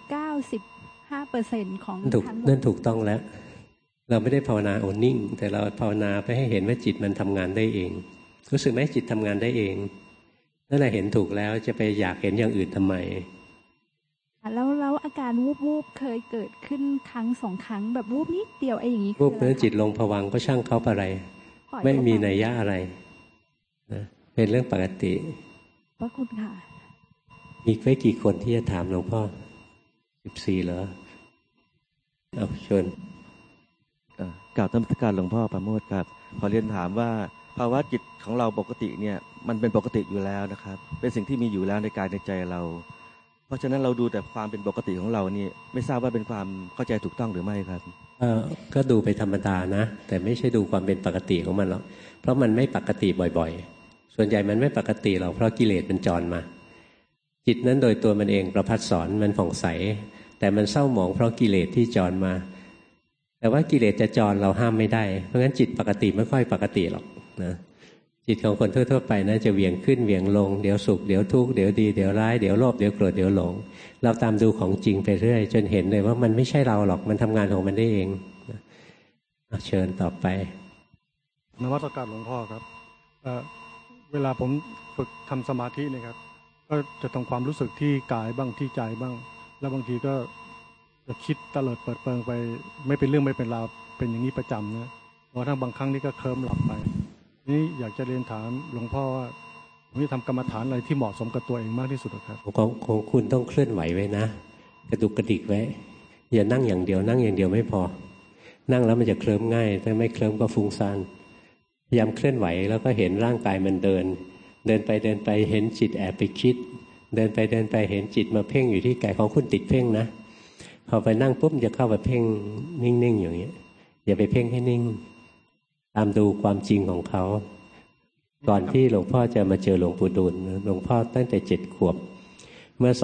95% ของทั้งหมดนั่นถูกต้องแล้วเราไม่ได้ภาวนาเอานิ่งแต่เราภาวนาไปให้เห็นว่าจิตมันทำงานได้เองรู้สึกไหมจิตทำงานได้เองนั่นแหละเห็นถูกแล้วจะไปอยากเห็นอย่างอื่นทำไมแล้วอาการวูบเคยเกิดขึ้นครั้ง2 ครั้งแบบวูบนิดเดียวไอ้อย่างนี้วูบเมื่อจิตลงภวังค์ก็ช่างเขาอะไรไม่มีนัยยะอะไรนะเป็นเรื่องปกติพระคุณค่ะมีไว้กี่คนที่จะถามหลวงพ่อ14เหรอเอาเชิญกราบนมัสการหลวงพ่อประโมทครับขอเรียนถามว่าภาวะจิตของเราปกติเนี่ยมันเป็นปกติอยู่แล้วนะครับเป็นสิ่งที่มีอยู่แล้วในกายในใจเราเพราะฉะนั้นเราดูแต่ความเป็นปกติของเรานี่ไม่ทราบว่าเป็นความเข้าใจถูกต้องหรือไม่ครับก็ดูไปธรรมดานะแต่ไม่ใช่ดูความเป็นปกติของมันหรอกเพราะมันไม่ปกติบ่อยๆส่วนใหญ่มันไม่ปกติหรอกเพราะกิเลสมันจรมาจิตนั้นโดยตัวมันเองประภัสสรมันผ่องใสแต่มันเศร้าหมองเพราะกิเลสที่จรมาแต่ว่ากิเลสจะจรเราห้ามไม่ได้เพราะงั้นจิตปกติไม่ค่อยปกติหรอกนะจิตของคนทั่วๆไปนะจะเหวี่ยงขึ้นเหวี่ยงลงเดี๋ยวสุขเดี๋ยวทุกข์เดี๋ยวดีเดี๋ยวร้ายเดี๋ยวโลภเดี๋ยวโกรธเดี๋ยวหลงเราตามดูของจริงไปเรื่อยจนเห็นเลยว่ามันไม่ใช่เราหรอกมันทำงานของมันได้เองเชิญต่อไปนวัตกรรมหลวงพ่อครับเวลาผมฝึกทำสมาธินี่ครับก็จะทำความรู้สึกที่กายบ้างที่ใจบ้างแล้วบางทีก็จะคิดตะเลิดเปิดเปิงไปไม่เป็นเรื่องไม่เป็นราวเป็นอย่างนี้ประจำนะเพราะทั้งบางครั้งนี่ก็เคลิ้มหลับไปนี่อยากจะเรียนถามหลวงพ่อว่าผมจะทำกรรมฐานอะไรที่เหมาะสมกับตัวเองมากที่สุดครับของคุณต้องเคลื่อนไหวไว้นะกระดุกกระดิกไว้อย่านั่งอย่างเดียวนั่งอย่างเดียวไม่พอนั่งแล้วมันจะเคลิ้มง่ายถ้าไม่เคลิ้มก็ฟุ้งซ่านพยายามเคลื่อนไหวแล้วก็เห็นร่างกายมันเดินไปเดินไปเห็นจิตแอบไปคิดเดินไปเห็นจิตมาเพ่งอยู่ที่กายของคุณติดเพ่งนะพอไปนั่งปุ๊บจะเข้าไปเพ่งนิ่งๆอย่างเงี้ยอย่าไปเพ่งให้นิ่งตามดูความจริงของเขาก่อนที่หลวงพ่อจะมาเจอหลวงปู่ดูลหลวงพ่อตั้งแต่7 ขวบเมื่อ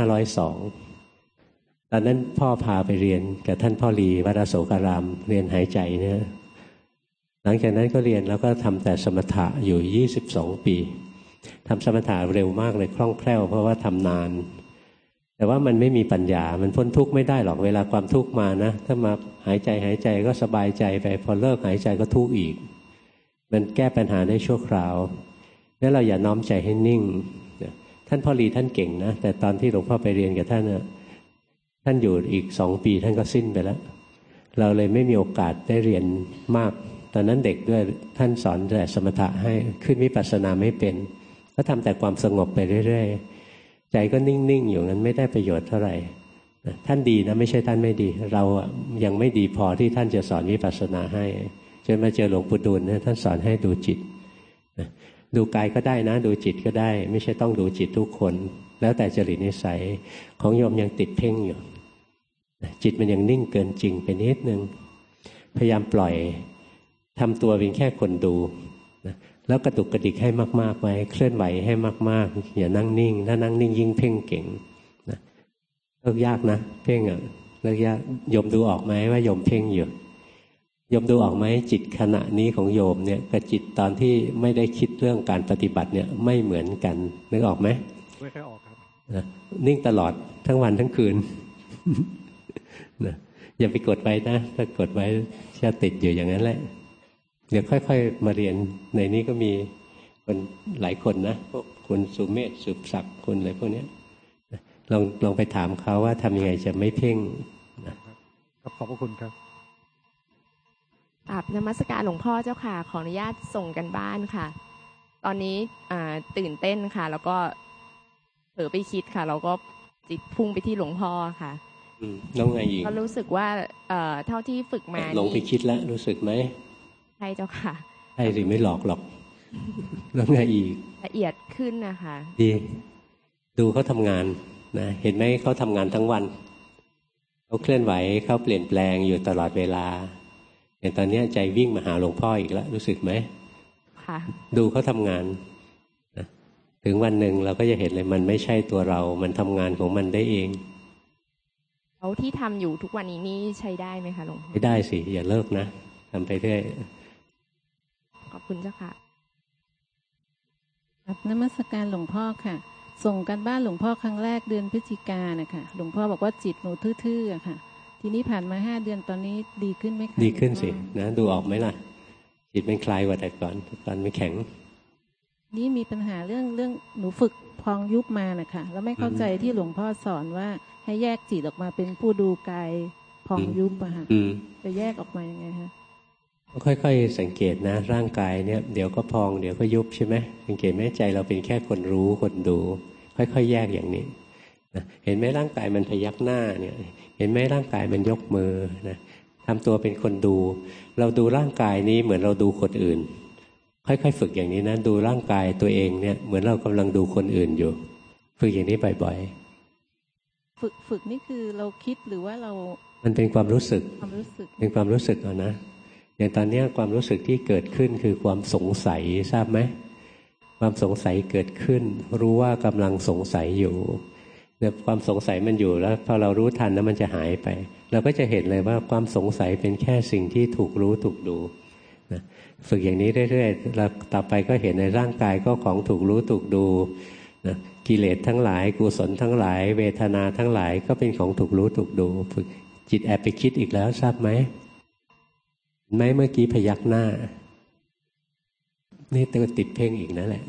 2502ตอนนั้นพ่อพาไปเรียนกับท่านพ่อลีวัดอโศการามเรียนหายใจเนี่ยหลังจากนั้นก็เรียนแล้วก็ทำแต่สมถะอยู่22 ปีทำสมถะเร็วมากเลยคล่องแคล่วเพราะว่าทำนานแต่ว่ามันไม่มีปัญญามันพ้นทุกข์ไม่ได้หรอกเวลาความทุกข์มานะถ้ามาหายใจก็สบายใจไปพอเลิกหายใจก็ทุกข์อีกมันแก้ปัญหาได้ชั่วคราวงั้นเราอย่าน้อมใจให้นิ่งท่านพ่อลีท่านเก่งนะแต่ตอนที่หลวงพ่อไปเรียนกับท่านนะท่านอยู่อีก2 ปีท่านก็สิ้นไปแล้วเราเลยไม่มีโอกาสได้เรียนมากตอนนั้นเด็กด้วยท่านสอนแต่สมถะให้ขึ้นวิปัสสนาไม่เป็นก็ทำแต่ความสงบไปเรื่อยๆใจก็นิ่งๆอยู่งั้นไม่ได้ประโยชน์เท่าไหร่ท่านดีนะไม่ใช่ท่านไม่ดีเรายังไม่ดีพอที่ท่านจะสอนวิปัสสนาให้จนมาเจอหลวงปู่ดูลเนี่ยท่านสอนให้ดูจิตดูกายก็ได้นะดูจิตก็ได้ไม่ใช่ต้องดูจิตทุกคนแล้วแต่จริตนิสัยของโยมยังติดเพ่งอยู่จิตมันยังนิ่งเกินจริงไปนิดนึงพยายามปล่อยทำตัวเป็นแค่คนดูแล้วกระตุกกระดิกให้มากๆไว้เคลื่อนไหวให้มากๆอย่านั่งนิ่งถ้านั่งนิ่งยิ่งเพ่งเก่งนะเลิกยากนะเพ่งอ่ะเลิกยากโยมดูออกไหมว่าโยมเพ่งอยู่โยมดูออกไหมจิตขณะนี้ของโยมเนี่ยกับจิตตอนที่ไม่ได้คิดเรื่องการปฏิบัติเนี่ยไม่เหมือนกันนึกออกไหมไม่ค่อยออกครับนิ่งตลอดทั้งวันทั้งคืนนะอย่าไปกดไว้นะถ้ากดไว้จะติดอยู่อย่างนั้นแหละเดี๋ยวค่อยๆมาเรียนในนี้ก็มีคนหลายคนนะพวกคุณสุเมธสืบศักดิ์คุณอะไรพวกนี้ลองไปถามเขาว่าทำยังไงจะไม่เพ่งนะครับขอบพระคุณครับนมัสการหลวงพ่อเจ้าค่ะขออนุญาตส่งกันบ้านค่ะตอนนี้ตื่นเต้นค่ะแล้วก็เผลอไปคิดค่ะแล้วก็จิตพุ่งไปที่หลวงพ่อค่ะแล้วไงอีกก็รู้สึกว่าเท่าที่ฝึกมาหลงไปคิดแล้วรู้สึกไหมใช่เจ้าค่ะใช่หรือไม่หลอกหรอกแล้วไงอีกละเอียดขึ้นนะคะดีดูเขาทำงานนะเห็นไหมเขาทำงานทั้งวันเขาเคลื่อนไหวเขาเปลี่ยนแปลงอยู่ตลอดเวลาอย่างตอนนี้ใจวิ่งมาหาหลวงพ่ออีกแล้วรู้สึกไหมค่ะดูเขาทำงานนะถึงวันหนึ่งเราก็จะเห็นเลยมันไม่ใช่ตัวเรามันทำงานของมันได้เองเขาที่ทำอยู่ทุกวันนี้นี่ใช้ได้ไหมคะหลวงพ่อไม่ได้สิอย่าเลิกนะทำไปเรื่อยขอบคุณเจ้าค่ะนมัสการหลวงพ่อค่ะส่งกันบ้านหลวงพ่อครั้งแรกเดือนพฤศจิกายนนะคะหลวงพ่อบอกว่าจิตหนูทื่อๆค่ะทีนี้ผ่านมา5 เดือนตอนนี้ดีขึ้นไหมคะดีขึ้นสินะดูออกไหมล่ะจิตมันคลายกว่าแต่ก่อนไม่แข็งนี่มีปัญหาเรื่องหนูฝึกพองยุบมานะคะแล้วไม่เข้าใจที่หลวงพ่อสอนว่าให้แยกจิตออกมาเป็นผู้ดูกายพองยุบอะค่ะจะแยกออกมายังไงคะค่อยๆสังเกตนะร่างกายเนี่ยเดี๋ยวก็พองเดี๋ยวก็ยุบใช่ไหมสังเกตไหมใจเราเป็นแค่คนรู้คนดูค่อยๆแยกอย่างนี้นะเห็นไหมร่างกายมันพยักหน้าเนี่ยเห็นไหมร่างกายมันยกมือนะทำตัวเป็นคนดูเราดูร่างกายนี้เหมือนเราดูคนอื่นค่อยๆฝึกอย่างนี้นะดูร่างกายตัวเองเนี่ยเหมือนเรากำลังดูคนอื่นอยู่ฝึกอย่างนี้บ่อยๆฝึกนี่คือเราคิดหรือว่าเรามันเป็นความรู้สึกเป็นความรู้สึกเอานะอย่างตอนนี้ความรู้สึกที่เกิดขึ้นคือความสงสัยทราบไหมความสงสัยเกิดขึ้นรู้ว่ากำลังสงสัยอยู่เนี่ยความสงสัยมันอยู่แล้วพอเรารู้ทันแล้วมันจะหายไปเราก็จะเห็นเลยว่าความสงสัยเป็นแค่สิ่งที่ถูกรู้ถูกดูนะฝึกอย่างนี้เรื่อยๆแล้วต่อไปก็เห็นในร่างกายก็ของถูกรู้ถูกดูนะกิเลสทั้งหลายกุศลทั้งหลายเวทนาทั้งหลายก็เป็นของถูกรู้ถูกดูฝึกจิตแอบไปคิดอีกแล้วทราบไหมเห็นไหมเมื่อกี้พยักหน้านี่ตัวติดเพ่งอีกนั่นแหละ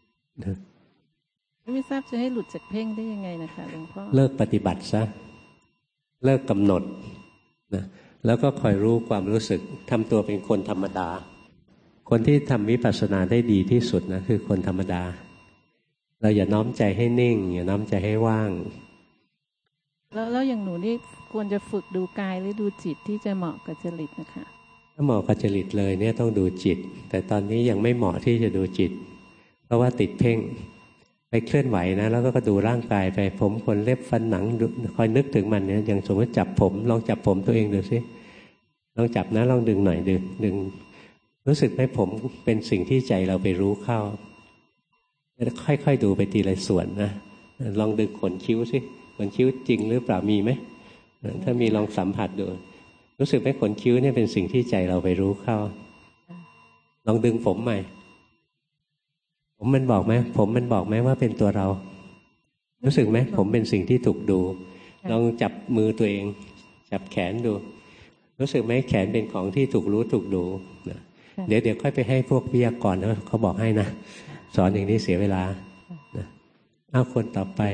ไม่ทราบจะให้หลุดจากเพ่งได้ยังไงนะคะหลวงพ่อเลิกปฏิบัติซะเลิกกำหนดนะแล้วก็คอยรู้ความรู้สึกทำตัวเป็นคนธรรมดาคนที่ทำวิปัสสนาได้ดีที่สุดนะคือคนธรรมดาเราอย่าน้อมใจให้นิ่งอย่าน้อมใจให้ว่างแล้วอย่างหนูนี่ควรจะฝึกดูกายหรือดูจิตที่จะเหมาะกับจริตนะคะถ้าเหมาะกับจริตเลยเนี่ยต้องดูจิตแต่ตอนนี้ยังไม่เหมาะที่จะดูจิตเพราะว่าติดเพ่งไปเคลื่อนไหวนะแล้วก็ดูร่างกายไปผมขนเล็บฟันหนังคอยนึกถึงมันเนี่ยอย่างสมมติจับผมลองจับผมตัวเองดูสิลองจับนะลองดึงหน่อยดึงรู้สึกไหมผมเป็นสิ่งที่ใจเราไปรู้เข้าค่อยๆดูไปทีละส่วนนะลองดึงขนคิ้วสิขนคิ้วจริงหรือเปล่ามีไหมถ้ามีลองสัมผัสดูรู้สึกไหมขนคิ้วเนี่ยเป็นสิ่งที่ใจเราไปรู้เข้าลองดึงผมใหม่ผมมันบอกไหมผมมันบอกไหมว่าเป็นตัวเรารู้สึกไหมผมเป็นสิ่งที่ถูกดูลองจับมือตัวเองจับแขนดูรู้สึกไหมแขนเป็นของที่ถูกรู้ถูกดูเดี๋ยวค่อยไปให้พวกวิทยากรนะเขาบอกให้นะสอนอย่างนี้เสียเวลาเอาคนต่อไป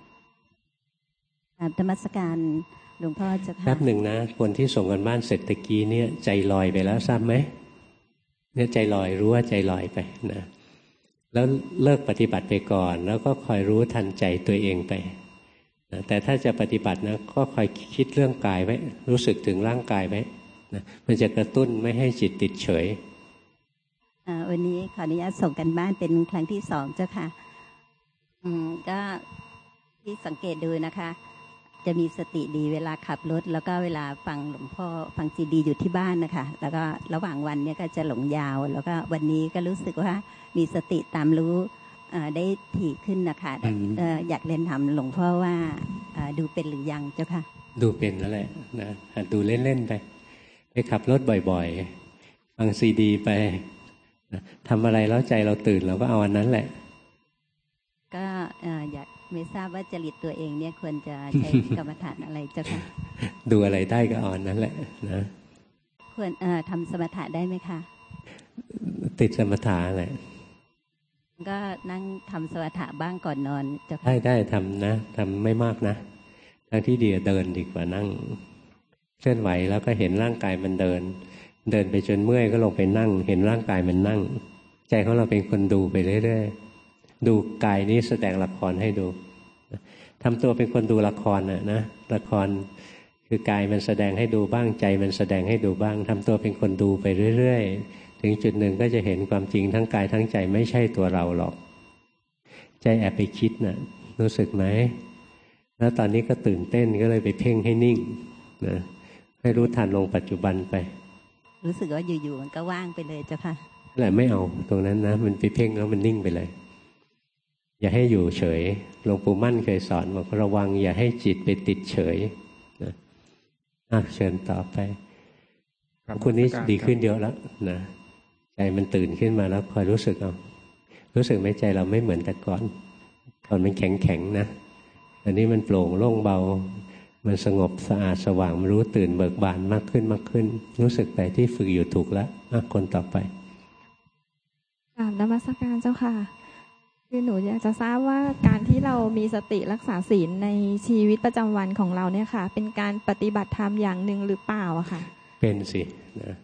ธรรมสการหลวงพ่อจะแป๊บหนึ่งนะคนที่ส่งกันบ้านเสร็จตะกี้เนี่ยใจลอยไปแล้วทราบไหมเนี่ยใจลอยรู้ว่าใจลอยไปนะแล้วเลิกปฏิบัติไปก่อนแล้วก็คอยรู้ทันใจตัวเองไปนะแต่ถ้าจะปฏิบัตินะก็คอยคิดเรื่องกายไว้รู้สึกถึงร่างกายไว้นะมันจะกระตุ้นไม่ให้จิตติดเฉยวันนี้ขออนุญาตส่งกันบ้านเป็นครั้งที่2เจ้าค่ะก็ที่สังเกตดูนะคะจะมีสติดีเวลาขับรถแล้วก็เวลาฟังหลวงพ่อฟังซีดีอยู่ที่บ้านนะคะแล้วก็ระหว่างวันเนี่ยก็จะหลงยาวแล้วก็วันนี้ก็รู้สึกว่ามีสติตามรู้ได้ถี่ขึ้นนะคะอยากเรียนถามหลวงพ่อว่าดูเป็นหรือยังเจ้าค่ะดูเป็นแล้วแหละนะหัดดูเล่นๆไปขับรถบ่อยๆฟังซีดีไปทำอะไรแล้วใจเราตื่นเราก็เอาอันนั้นแหละก็อยากไม่ทราบว่าจริตตัวเองเนี่ยควรจะใช้กรรมฐานอะไรเจ้าค่ะดูอะไรได้ก็เอาอันนั้นแหละนะควรทำสมถะได้ไหมคะติดสมถะแหละก็นั่งทำสมถะบ้างก่อนนอนเจ้าค่ะได้ทำนะทำไม่มากนะทางที่ดีเดินดีกว่านั่งเคลื่อนไหวแล้วก็เห็นร่างกายมันเดินไปจนเมื่อยก็ลงไปนั่งเห็นร่างกายมันนั่งใจของเราเป็นคนดูไปเรื่อยๆดูกายนี้แสดงละครให้ดูทำตัวเป็นคนดูละครนะละครคือกายมันแสดงให้ดูบ้างใจมันแสดงให้ดูบ้างทำตัวเป็นคนดูไปเรื่อยๆถึงจุดหนึ่งก็จะเห็นความจริงทั้งกายทั้งใจไม่ใช่ตัวเราหรอกใจแอบไปคิดนะรู้สึกไหมแล้วตอนนี้ก็ตื่นเต้นก็เลยไปเพ่งให้นิ่งนะให้รู้ทันลงปัจจุบันไปรู้สึกว่าอยู่ๆมันก็ว่างไปเลยเจ้าค่ะแหละไม่เอาตรงนั้นนะมันไปเพ่งแล้วมันนิ่งไปเลยอย่าให้อยู่เฉยหลวงปู่มั่นเคยสอนบอกระวังอย่าให้จิตไปติดเฉยนะเชิญต่อไปคุณนี้ดีขึ้นเยอะแล้วนะใจมันตื่นขึ้นมาแล้วคอยรู้สึกเอารู้สึกไหมใจเราไม่เหมือนแต่ก่อนมันแข็งๆนะอันนี้มันโปร่งโล่งเบามันสงบสะอาดสว่างรู้ตื่นเบิกบานมากขึ้นรู้สึกไปที่ฝึกอยู่ถูกแล้วคนต่อไปนมัสการเจ้าค่ะคือหนูอยากจะทราบว่าการที่เรามีสติรักษาศีลในชีวิตประจำวันของเราเนี่ยค่ะเป็นการปฏิบัติธรรมอย่างหนึ่งหรือเปล่าอะค่ะเป็นสินะ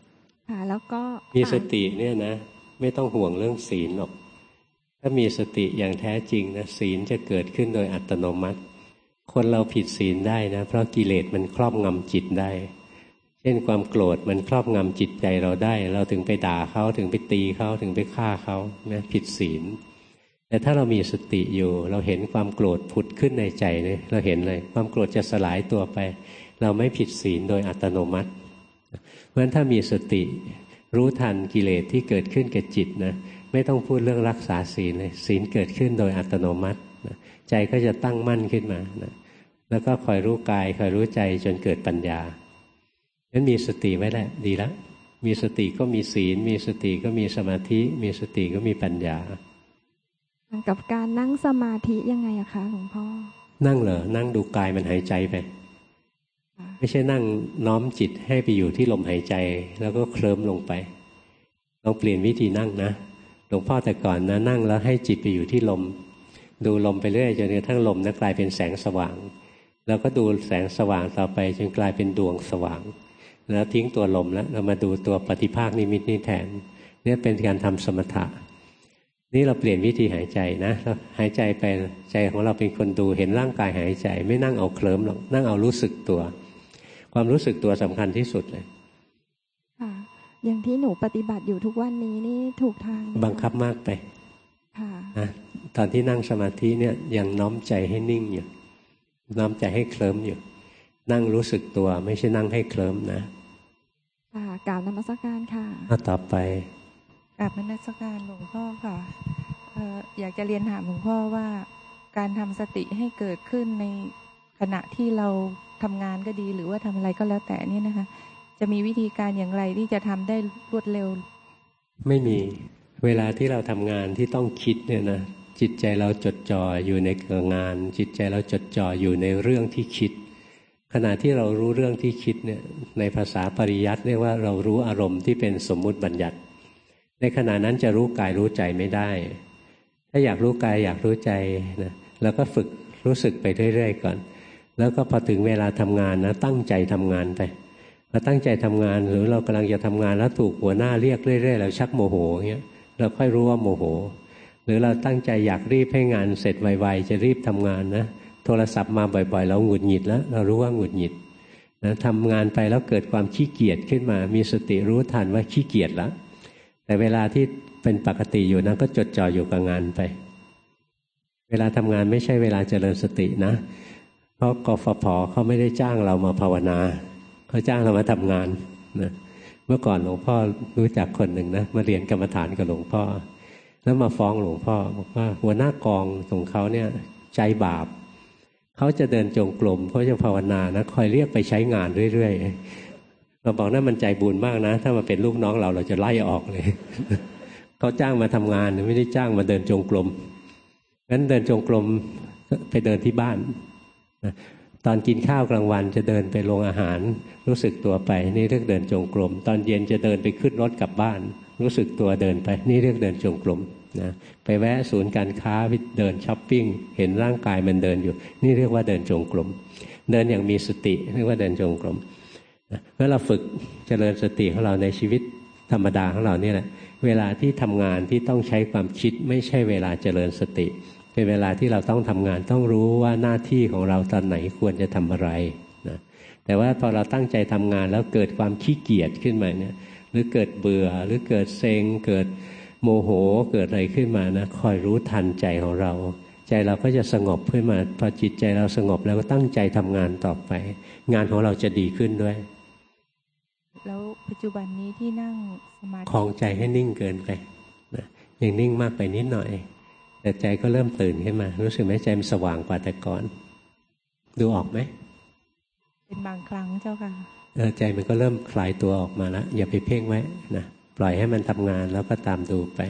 ค่ะแล้วก็มีสติเนี่ยนะไม่ต้องห่วงเรื่องศีลหรอกถ้ามีสติอย่างแท้จริงนะศีลจะเกิดขึ้นโดยอัตโนมัติคนเราผิดศีลได้นะเพราะกิเลสมันครอบงำจิตได้เช่นความโกรธมันครอบงำจิตใจเราได้เราถึงไปด่าเขาถึงไปตีเขาถึงไปฆ่าเขานะผิดศีลแต่ถ้าเรามีสติอยู่เราเห็นความโกรธผุดขึ้นในใจเนี่ยเราเห็นเลยความโกรธจะสลายตัวไปเราไม่ผิดศีลโดยอัตโนมัติเพราะฉะนั้นถ้ามีสติรู้ทันกิเลสที่เกิดขึ้นกับจิตนะไม่ต้องพูดเรื่องรักษาศีลเลยศีลเกิดขึ้นโดยอัตโนมัตินะใจก็จะตั้งมั่นขึ้นมานะแล้วก็คอยรู้กายคอยรู้ใจจนเกิดปัญญางั้นมีสติไว้แหละดีแล้วมีสติก็มีศีลมีสติก็มีสมาธิมีสติก็มีปัญญากับการนั่งสมาธิยังไงอะคะหลวงพ่อนั่งเหรอนั่งดูกายมันหายใจไปไม่ใช่นั่งน้อมจิตให้ไปอยู่ที่ลมหายใจแล้วก็เคลิ้มลงไปลองเปลี่ยนวิธีนั่งนะหลวงพ่อแต่ก่อนนะนั่งแล้วให้จิตไปอยู่ที่ลมดูลมไปเรื่อยจนกระทั่งลมนั้นกลายเป็นแสงสว่างแล้วก็ดูแสงสว่างต่อไปจนกลายเป็นดวงสว่างแล้วทิ้งตัวลมแล้วเรามาดูตัวปฏิภาคนิมิตนี้แทนเนี่ยเป็นการทำสมถะนี่เราเปลี่ยนวิธีหายใจนะเราหายใจไปใจของเราเป็นคนดูเห็นร่างกายหายใจไม่นั่งเอาเคลิ้มหรอกนั่งเอารู้สึกตัวความรู้สึกตัวสำคัญที่สุดเลยค่ะอย่างที่หนูปฏิบัติอยู่ทุกวันนี้นี่ถูกทางบังคับมากไปค่ะนะตอนที่นั่งสมาธิเนี่ยยังน้อมใจให้นิ่งอยู่น้อมใจให้เคลิ้มอยู่นั่งรู้สึกตัวไม่ใช่นั่งให้เคลิ้มนะค่ะกราบนมัสการค่ะต่อไปกราบนมัสการหลวงพ่อค่ะอยากจะเรียนถามหลวงพ่อว่าการทำสติให้เกิดขึ้นในขณะที่เราทำงานก็ดีหรือว่าทำอะไรก็แล้วแต่นี่นะคะจะมีวิธีการอย่างไรที่จะทำได้รวดเร็วไม่มีเวลาที่เราทำงานที่ต้องคิดเนี่ยนะจิตใจเราจดจ่ออยู่ในงานจิตใจเราจดจ่ออยู่ในเรื่องที่คิดขณะที่เรารู้เรื่องที่คิดเนี่ยในภาษาปริยัติเรียกว่าเรารู้อารมณ์ที่เป็นสมมุติบัญญัติในขณะนั้นจะรู้กายรู้ใจไม่ได้ถ้าอยากรู้กายอยากรู้ใจนะเราก็ฝึกรู้สึกไปเรื่อยๆก่อนแล้วก็พอถึงเวลาทำงานนะตั้งใจทำงานไปเราตั้งใจทำงานหรือเรากำลังจะทำงานแล้วถูกหัวหน้าเรียกเรื่อยๆเราชักโมโหเงี้ยเราค่อยรู้ว่าโมโหหรือเราตั้งใจอยากรีบให้งานเสร็จไวๆจะรีบทำงานนะโทรศัพท์มาบ่อยๆเราหงุดหงิดแล้วเรารู้ว่าหงุดหงิดนะทำงานไปแล้วเกิดความขี้เกียจขึ้นมามีสติรู้ทันว่าขี้เกียจแล้วแต่เวลาที่เป็นปกติอยู่นั้นก็จดจ่ออยู่กับงานไปเวลาทำงานไม่ใช่เวลาเจริญสตินะเพราะกฟผ.เขาไม่ได้จ้างเรามาภาวนาเขาจ้างเรามาทำงานนะเมื่อก่อนหลวงพ่อรู้จักคนหนึ่งนะมาเรียนกรรมฐานกับหลวงพ่อแล้วมาฟ้องหลวงพ่อบอกว่าหัวหน้ากองของเขาเนี่ยใจบาปเขาจะเดินจงกรมเขาจะภาวนานะคอยเรียกไปใช้งานเรื่อยๆเราบอกนั่นมันใจบุญมากนะถ้ามาเป็นลูกน้องเราจะไล่ออกเลย เขาจ้างมาทำงานไม่ได้จ้างมาเดินจงกรมงั้นเดินจงกรมไปเดินที่บ้านตอนกินข้าวกลางวันจะเดินไปโรงอาหารรู้สึกตัวไปนี่เรียกเดินจงกรมตอนเย็นจะเดินไปขึ้นรถกลับบ้านรู้สึกตัวเดินไปนี่เรียกเดินจงกรมนะไปแวะศูนย์การค้าไปเดินช้อปปิ้งเห็นร่างกายมันเดินอยู่นี่เรียกว่าเดินจงกรมเดินอย่างมีสติเรียกว่าเดินจงกรมเมื่อเราฝึกเจริญสติของเราในชีวิตธรรมดาของเรานี่แหละเวลาที่ทำงานที่ต้องใช้ความคิดไม่ใช่เวลาเจริญสติเป็นเวลาที่เราต้องทำงานต้องรู้ว่าหน้าที่ของเราตอนไหนควรจะทำอะไรนะแต่ว่าพอเราตั้งใจทำงานแล้วเกิดความขี้เกียจขึ้นมาเนี่ยหรือเกิดเบื่อหรือเกิดเซ็งเกิดโมโหเกิดอะไรขึ้นมานะคอยรู้ทันใจของเราใจเราก็จะสงบขึ้นมาพอจิตใจเราสงบแล้วก็ตั้งใจทำงานต่อไปงานของเราจะดีขึ้นด้วยแล้วปัจจุบันนี้ที่นั่งสมาธิคลองใจให้นิ่งเกินไปนะยังนิ่งมากไปนิดหน่อยแต่ใจก็เริ่มตื่นขึ้นมารู้สึกไหมใจมันสว่างกว่าแต่ก่อนดูออกไหมเป็นบางครั้งเจ้าค่ะใจมันก็เริ่มคลายตัวออกมาแล้วอย่าไปเพ่งไว้นะปล่อยให้มันทำงานแล้วก็ตามดูไป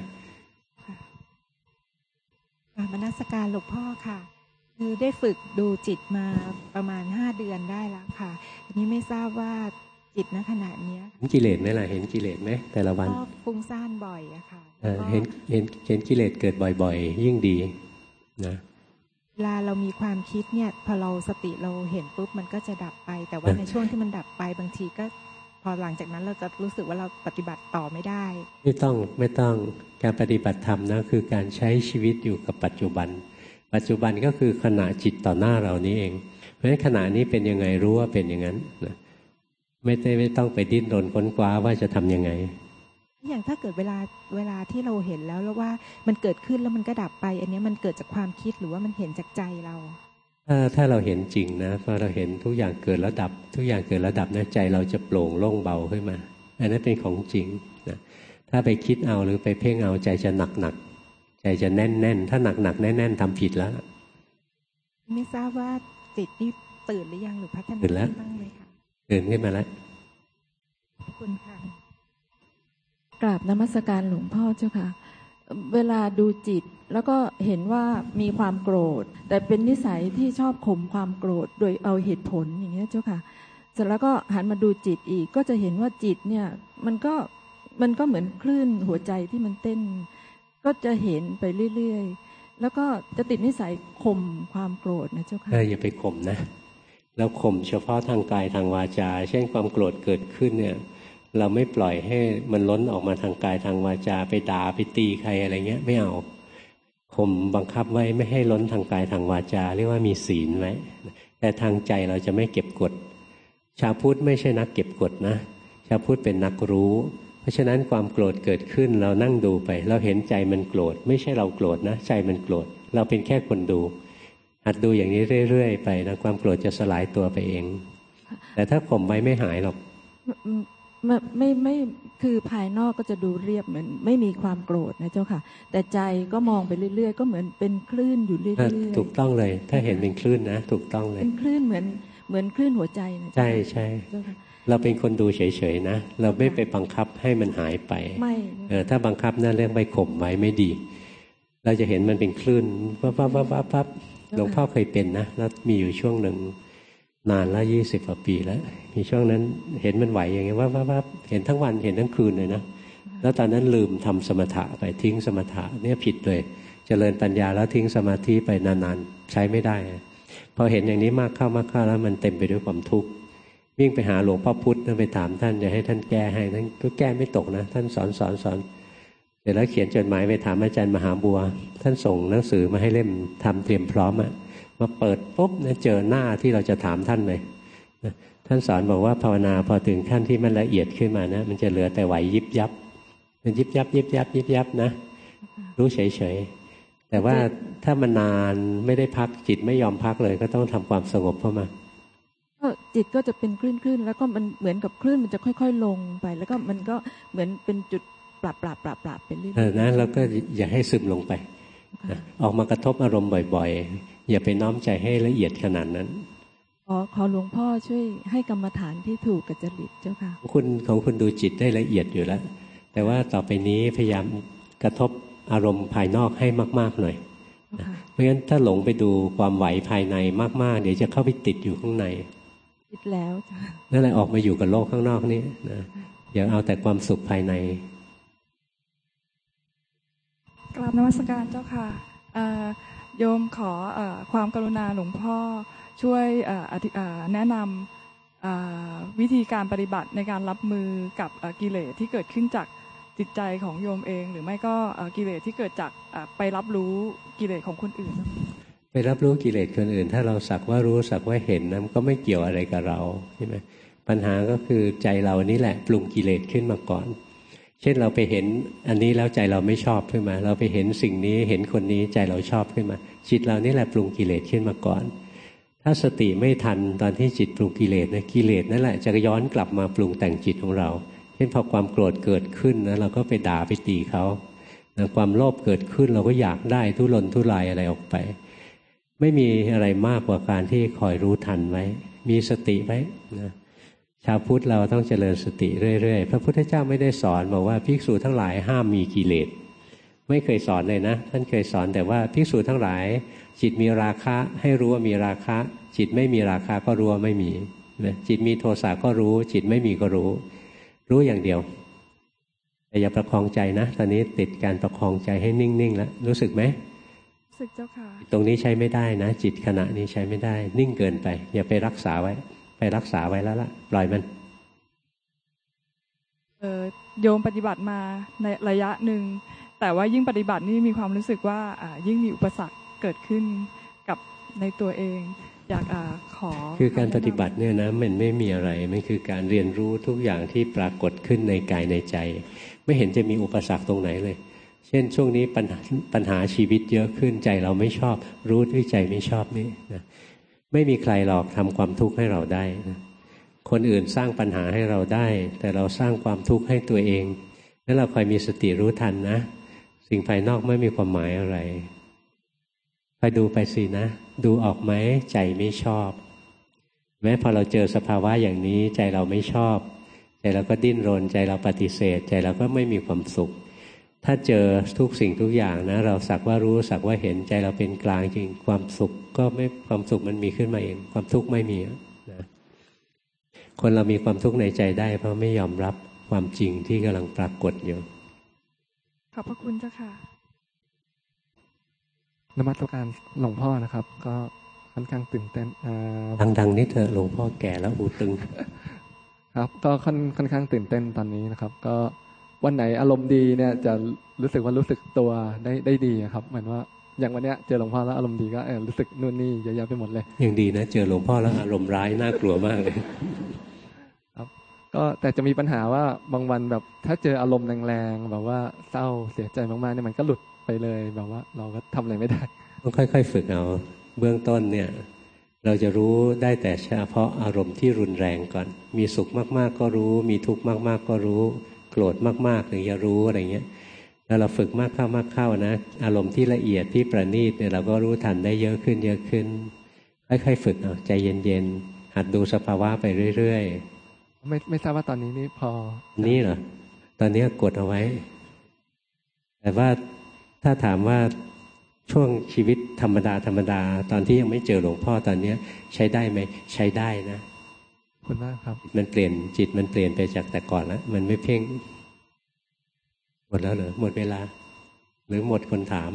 มนมัสการหลวงพ่อค่ะคือได้ฝึกดูจิตมาประมาณ5 เดือนได้แล้วค่ะทีนี้ไม่ทราบว่าจิตณขณะนี้เห็นกิเลสไหมล่ะเห็นกิเลสไหมแต่ละวันก็ฟุ้งซ่านบ่อยอะค่ะเห็นกิเลสเกิดบ่อยๆยิ่งดีนะเวลาเรามีความคิดเนี่ยพอเราสติเราเห็นปุ๊บมันก็จะดับไปแต่ว่าในช่วงที่มันดับไปบางทีก็พอหลังจากนั้นเราจะรู้สึกว่าเราปฏิบัติต่อไม่ได้ไม่ต้องการปฏิบัติธรรมนะคือการใช้ชีวิตอยู่กับปัจจุบันปัจจุบันก็คือขณะจิตต่อหน้าเรานี้เองเพราะฉะนั้นขณะนี้เป็นยังไงรู้ว่าเป็นอย่างนั้นนะไม่ต้องไปดิ้นรนค้นคว้าว่าจะทำยังไงอย่างถ้าเกิดเวลาที่เราเห็นแล้วว่ามันเกิดขึ้นแล้วมันก็ดับไปอันนี้มันเกิดจากความคิดหรือว่ามันเห็นจากใจเราถ้าเราเห็นจริงนะพอเราเห็นทุกอย่างเกิดแล้วดับทุกอย่างเกิดแล้วดับนะใจเราจะโปร่งโล่งเบาขึ้นมาอันนั้นเป็นของจริงนะถ้าไปคิดเอาหรือไปเพ่งเอาใจจะหนักใจจะแน่นถ้าหนักแน่นทำผิดแล้วไม่ทราบว่าจิตนี่ตื่นหรือยังหรือพัฒนาบ้างไหมคะตื่นขึ้นมาแล้วขอบคุณค่ะกราบนมัสการหลวงพ่อเจ้าค่ะเวลาดูจิตแล้วก็เห็นว่ามีความโกรธแต่เป็นนิสัยที่ชอบข่มความโกรธโดยเอาเหตุผลอย่างเงี้ยเจ้าค่ะเสร็จแล้วก็หันมาดูจิตอีกก็จะเห็นว่าจิตเนี่ยมันก็เหมือนคลื่นหัวใจที่มันเต้นก็จะเห็นไปเรื่อยๆแล้วก็จะติดนิสัยข่มความโกรธนะเจ้าค่ะอย่าไปข่มนะแล้วข่มเฉพาะทางกายทางวาจาเช่นความโกรธเกิดขึ้นเนี่ยเราไม่ปล่อยให้มันล้นออกมาทางกายทางวาจาไปด่าไปตีใครอะไรเงี้ยไม่เอาข่มบังคับไว้ไม่ให้ล้นทางกายทางวาจาเรียกว่ามีศีลไว้แต่ทางใจเราจะไม่เก็บกดชาวพุทธไม่ใช่นักเก็บกดนะชาวพุทธเป็นนักรู้เพราะฉะนั้นความโกรธเกิดขึ้นเรานั่งดูไปเราเห็นใจมันโกรธไม่ใช่เราโกรธนะใจมันโกรธเราเป็นแค่คนดูหัดดูอย่างนี้เรื่อยๆไปนะความโกรธจะสลายตัวไปเองแต่ถ้าข่มไว้ไม่หายหรอกไม่คือภายนอกก็จะดูเรียบเหมือนไม่มีความโกรธนะเจ้าค่ะแต่ใจก็มองไปเรื่อยๆก็เหมือนเป็นคลื่นอยู่เรื่อยๆถูกต้องเลยถ้าเห็นเป็นคลื่นนะถูกต้องเลยเป็นคลื่นเหมือนคลื่นหัวใจนะใช่เราเป็นคนดูเฉยๆนะเราไม่ไปบังคับให้มันหายไปไม่ถ้าบังคับนั่นเรื่องไปข่มไว้ไม่ดีเราจะเห็นมันเป็นคลื่นปั๊บหลวงพ่อเคยเป็นนะแล้วมีอยู่ช่วงหนึ่งนานละ20 กว่าปีแล้วมีช่วงนั้นเห็นมันไหวอย่างเงี้ยว่าเห็นทั้งวันเห็นทั้งคืนเลยนะแล้วตอนนั้นลืมทำสมถะไปทิ้งสมถะเนี่ยผิดเลยเจริญปัญญาแล้วทิ้งสมาธิไปนานๆใช้ไม่ได้พอเห็นอย่างนี้มากเข้าแล้วมันเต็มไปด้วยความทุกข์วิ่งไปหาหลวงพ่อพุธไปถามท่านจะให้ท่านแก้ให้ท่านก็แก้ไม่ตกนะท่านสอนเสร็จแล้วเขียนจดหมายไปถามอาจารย์มหาบัวท่านส่งหนังสือมาให้เล่มทำเตรียมพร้อมมาเปิดปุ๊บเจอหน้าที่เราจะถามท่านเลยท่านสอนบอกว่าภาวนาพอถึงขั้นที่มันละเอียดขึ้นมานะมันจะเหลือแต่ไหวยิบยับมันยิบยับนะรู้เฉยๆแต่ว่าถ้ามันนานไม่ได้พักจิตไม่ยอมพักเลยก็ต้องทำความสงบเข้ามาก็จิตก็จะเป็นคลื่นแล้วก็มันเหมือนกับคลื่นมันจะค่อยๆลงไปแล้วก็มันก็เหมือนเป็นจุดปรับไปเรื่อยๆนะแล้วก็อย่าให้ซึมลงไปออกมากระทบอารมณ์บ่อยๆอย่าไปน้อมใจให้ละเอียดขนาดนั้นขอหลวงพ่อช่วยให้กรรมฐานที่ถูกกับจริตเจ้าค่ะของคุณดูจิตได้ละเอียดอยู่แล้วแต่ว่าต่อไปนี้พยายามกระทบอารมณ์ภายนอกให้มากๆหน่อยเพราะงั้นถ้าหลงไปดูความไหวภายในมากๆเดี๋ยวจะเข้าไปติดอยู่ข้างในติดแล้วจ้ะนั่นแหละออกมาอยู่กับโลกข้างนอกนี่นะอย่าเอาแต่ความสุขภายในกราบนมัสการเจ้าค่ะโยมขอความกรุณาหลวงพ่อช่วยแนะนำวิธีการปฏิบัติในการรับมือกับกิเลสที่เกิดขึ้นจากจิตใจของโยมเองหรือไม่ก็กิเลสที่เกิดจากไปรับรู้กิเลสของคนอื่นไปรับรู้กิเลสคนอื่นถ้าเราสักว่ารู้สักว่าเห็นนะมันก็ไม่เกี่ยวอะไรกับเราใช่ไหมปัญหาก็คือใจเรานี่แหละปรุงกิเลสขึ้นมาก่อนเช่นเราไปเห็นอันนี้แล้วใจเราไม่ชอบขึ้นมาเราไปเห็นสิ่งนี้เห็นคนนี้ใจเราชอบขึ้นมาจิตเรานี่แหละปรุงกิเลสขึ้นมาก่อนถ้าสติไม่ทันตอนที่จิตปรุงกิเลสนะกิเลสนั่นแหละจะย้อนกลับมาปรุงแต่งจิตของเราเช่นพอความโกรธเกิดขึ้นนะเราก็ไปด่าไปตีเขาความโลภเกิดขึ้นเราก็อยากได้ทุรนทุรายอะไรออกไปไม่มีอะไรมากกว่าการที่คอยรู้ทันไว้มีสติไว้นะชาวพุทธเราต้องเจริญสติเรื่อยๆพระพุทธเจ้าไม่ได้สอนบอกว่าภิกษุทั้งหลายห้ามมีกิเลสไม่เคยสอนเลยนะท่านเคยสอนแต่ว่าภิกษุทั้งหลายจิตมีราคะให้รู้ว่ามีราคะจิตไม่มีราคะก็รู้ว่าไม่มีจิตมีโทสะก็รู้จิตไม่มีก็รู้อย่างเดียวแต่อย่าประคองใจนะตอนนี้ติดการประคองใจให้นิ่งๆแล้วรู้สึกไหมรู้สึกเจ้าค่ะตรงนี้ใช้ไม่ได้นะจิตขณะนี้ใช้ไม่ได้นิ่งเกินไปอย่าไปรักษาไว้ไปรักษาไว้แล้วล่ะปล่อยมันโยมปฏิบัติมาในระยะหนึ่งแต่ว่ายิ่งปฏิบัตินี่มีความรู้สึกว่ายิ่งมีอุปสรรคเกิดขึ้นกับในตัวเองอยากขอคือการปฏิบัติเนี่ยนะมันไม่มีอะไรมันคือการเรียนรู้ทุกอย่างที่ปรากฏขึ้นในกายในใจไม่เห็นจะมีอุปสรรคตรงไหนเลยเช่นช่วงนี้ปัญหาชีวิตเยอะขึ้นใจเราไม่ชอบรู้ด้วยใจไม่ชอบนี่นะไม่มีใครหรอกทำความทุกข์ให้เราได้นะคนอื่นสร้างปัญหาให้เราได้แต่เราสร้างความทุกข์ให้ตัวเองนั้นเราคอยมีสติรู้ทันนะสิ่งภายนอกไม่มีความหมายอะไรคอยดูไปสินะดูออกไหมใจไม่ชอบแม้พอเราเจอสภาวะอย่างนี้ใจเราไม่ชอบใจเราก็ดิ้นรนใจเราปฏิเสธใจเราก็ไม่มีความสุขถ้าเจอทุกสิ่งทุกอย่างนะเราสักว่ารู้สักว่าเห็นใจเราเป็นกลางจริงความสุขก็ไม่ความสุขมันมีขึ้นมาเองความทุกข์ไม่มีนะคนเรามีความทุกข์ในใจได้เพราะไม่ยอมรับความจริงที่กำลังปรากฏอยู่ขอบพระคุณเจ้าค่ะนมัสการหลวงพ่อนะครับก็ค่อนข้างตื่นเต้นดังๆนิดเถอะหลวงพ่อแก่แล้วหูตึงครับก็ค่อนข้างตื่นเต้นตอนนี้นะครับก็วันไหนอารมณ์ดีเนี่ยจะรู้สึกตัวได้ดีครับเหมือนว่าอย่างวันเนี้ยเจอหลวงพ่อแล้วอารมณ์ดีก็รู้สึกนู่นนี่เยอะแยะไปหมดเลยยังดีนะเจอหลวงพ่อแล้วอารมณ์ร้ายน่ากลัวมากเลยครับก็แต่จะมีปัญหาว่าบางวันแบบถ้าเจออารมณ์แรงๆแบบว่าเศร้าเสียใจมากๆเนี่ยมันก็หลุดไปเลยแบบว่าเราก็ทำอะไรไม่ได้ต้องค่อยๆฝึกเอาเบื้องต้นเนี่ยเราจะรู้ได้แต่เฉพาะอารมณ์ที่รุนแรงก่อนมีสุขมากๆก็รู้มีทุกข์มากๆก็รู้โกรธมากๆถึงจะรู้อะไรเงี้ยแล้วเราฝึกมากเข้านะอารมณ์ที่ละเอียดที่ประณีตเนี่ยเราก็รู้ทันได้เยอะขึ้นค่อยๆฝึกเอาใจเย็นๆหัดดูสภาวะไปเรื่อยๆไม่ทราบว่าตอนนี้นี่พอนี่เหรอตอนนี้กดเอาไว้แต่ว่าถ้าถามว่าช่วงชีวิตธรรมดาตอนที่ยังไม่เจอหลวงพ่อตอนนี้ใช้ได้ไหมใช้ได้นะขอบคุณมากครับมันเปลี่ยนจิตมันเปลี่ยนไปจากแต่ก่อนแล้วมันไม่เพ่งหมดแล้วเหรอหมดเวลาหรือหมดคนถาม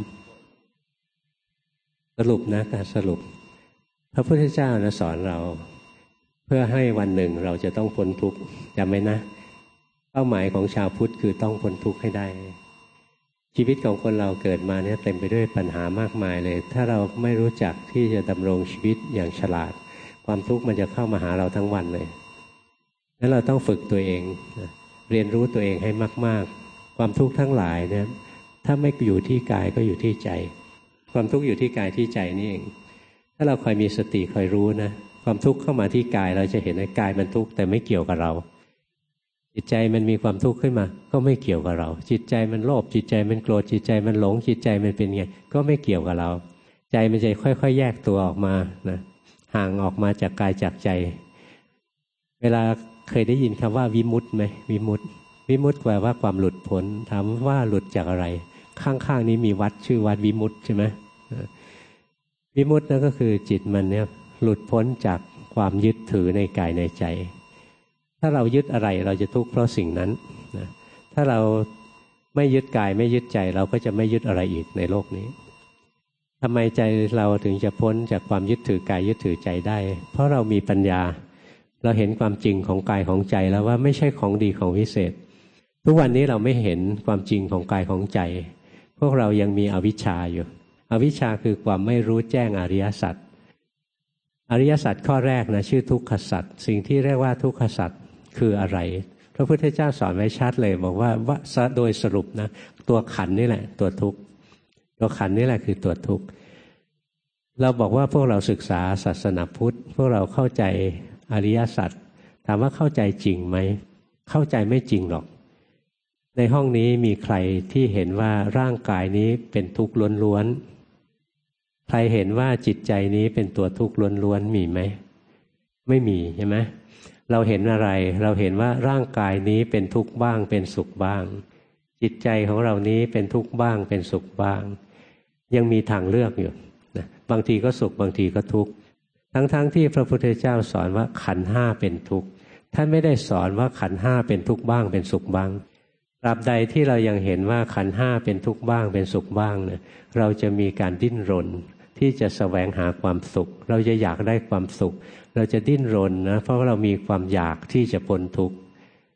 สรุปนะการสรุปพระพุทธเจ้านะสอนเราเพื่อให้วันหนึ่งเราจะต้องพ้นทุกข์จำไว้นะเป้าหมายของชาวพุทธคือต้องพ้นทุกข์ให้ได้ชีวิตของคนเราเกิดมาเนี่ยเต็มไปด้วยปัญหามากมายเลยถ้าเราไม่รู้จักที่จะดำรงชีวิตอย่างฉลาดความทุกข์มันจะเข้ามาหาเราทั้งวันเลยนั้นเราต้องฝึกตัวเองเรียนรู้ตัวเองให้มากๆความทุกข์ทั้งหลายเนี่ยถ้าไม่อยู่ที่กายก็อยู่ที่ใจความทุกข์อยู่ที่กายที่ใจนี่เองถ้าเราคอยมีสติคอยรู้นะความทุกข์เข้ามาที่กายเราจะเห็นว่ากายมันทุกข์แต่ไม่เกี่ยวกับเราจิตใจมันมีความทุกข์ขึ้นมาก็ไม่เกี่ยวกับเราจิตใจมันโลภจิตใจมันโกรธจิตใจมันหลงจิตใจมันเป็นไงก็ไม่เกี่ยวกับเราใจมันจะค่อยๆแยกตัวออกมานะห่างออกมาจากกายจากใจเวลาเคยได้ยินคำว่าวิมุตติไหมวิมุตติแปลว่าความหลุดพ้นถามว่าหลุดจากอะไรข้างๆนี้มีวัดชื่อวัดวิมุตติใช่ไหมวิมุตตินั่นก็คือจิตมันเนี่ยหลุดพ้นจากความยึดถือในกายในใจถ้าเรายึดอะไรเราจะทุกข์เพราะสิ่งนั้นนะถ้าเราไม่ยึดกายไม่ยึดใจเราก็จะไม่ยึดอะไรอีกในโลกนี้ทำไมใจเราถึงจะพ้นจากความยึดถือกายยึดถือใจได้เพราะเรามีปัญญาเราเห็นความจริงของกายของใจแล้วว่าไม่ใช่ของดีของวิเศษทุกวันนี้เราไม่เห็นความจริงของกายของใจพวกเรายังมีอวิชชาอยู่อวิชชาคือความไม่รู้แจ้งอริยสัจอริยสัจข้อแรกนะชื่อทุกขสัจสิ่งที่เรียกว่าทุกขสัจคืออะไรพระพุทธเจ้าสอนไว้ชัดเลยบอกว่าโดยสรุปนะตัวขันนี่แหละตัวทุกข์ตัวขันนี่แหละคือตัวทุกข์เราบอกว่าพวกเราศึกษาศาสนาพุทธพวกเราเข้าใจอริยสัจถามว่าเข้าใจจริงไหมเข้าใจไม่จริงหรอกในห้องนี้มีใครที่เห็นว่าร่างกายนี้เป็นทุกข์ล้วนๆใครเห็นว่าจิตใจนี้เป็นตัวทุกข์ล้วนๆมีไหมไม่มีใช่ไหมเราเห็นอะไรเราเห็นว่าร่างกายนี้เป็นทุกข์บ้างเป็นสุขบ้างจิตใจของเรานี้เป็นทุกข์บ้างเป็นสุขบ้างยังมีทางเลือกอยู่นะบางทีก็สุขบางทีก็ทุกข์ทั้งที่พระพุทธเจ้าสอนว่าขันธ์ห้าเป็นทุกข์ท่านไม่ได้สอนว่าขันธ์ห้าเป็นทุกข์บ้างเป็นสุขบ้างตราบใดที่เรายังเห็นว่าขันธ์ห้าเป็นทุกข์บ้างเป็นสุขบ้างเนี่ยเราจะมีการดิ้นรนที่จะแสวงหาความสุขเราจะอยากได้ความสุขเราจะดิ้นรนนะเพราะเรามีความอยากที่จะพ้นทุกข์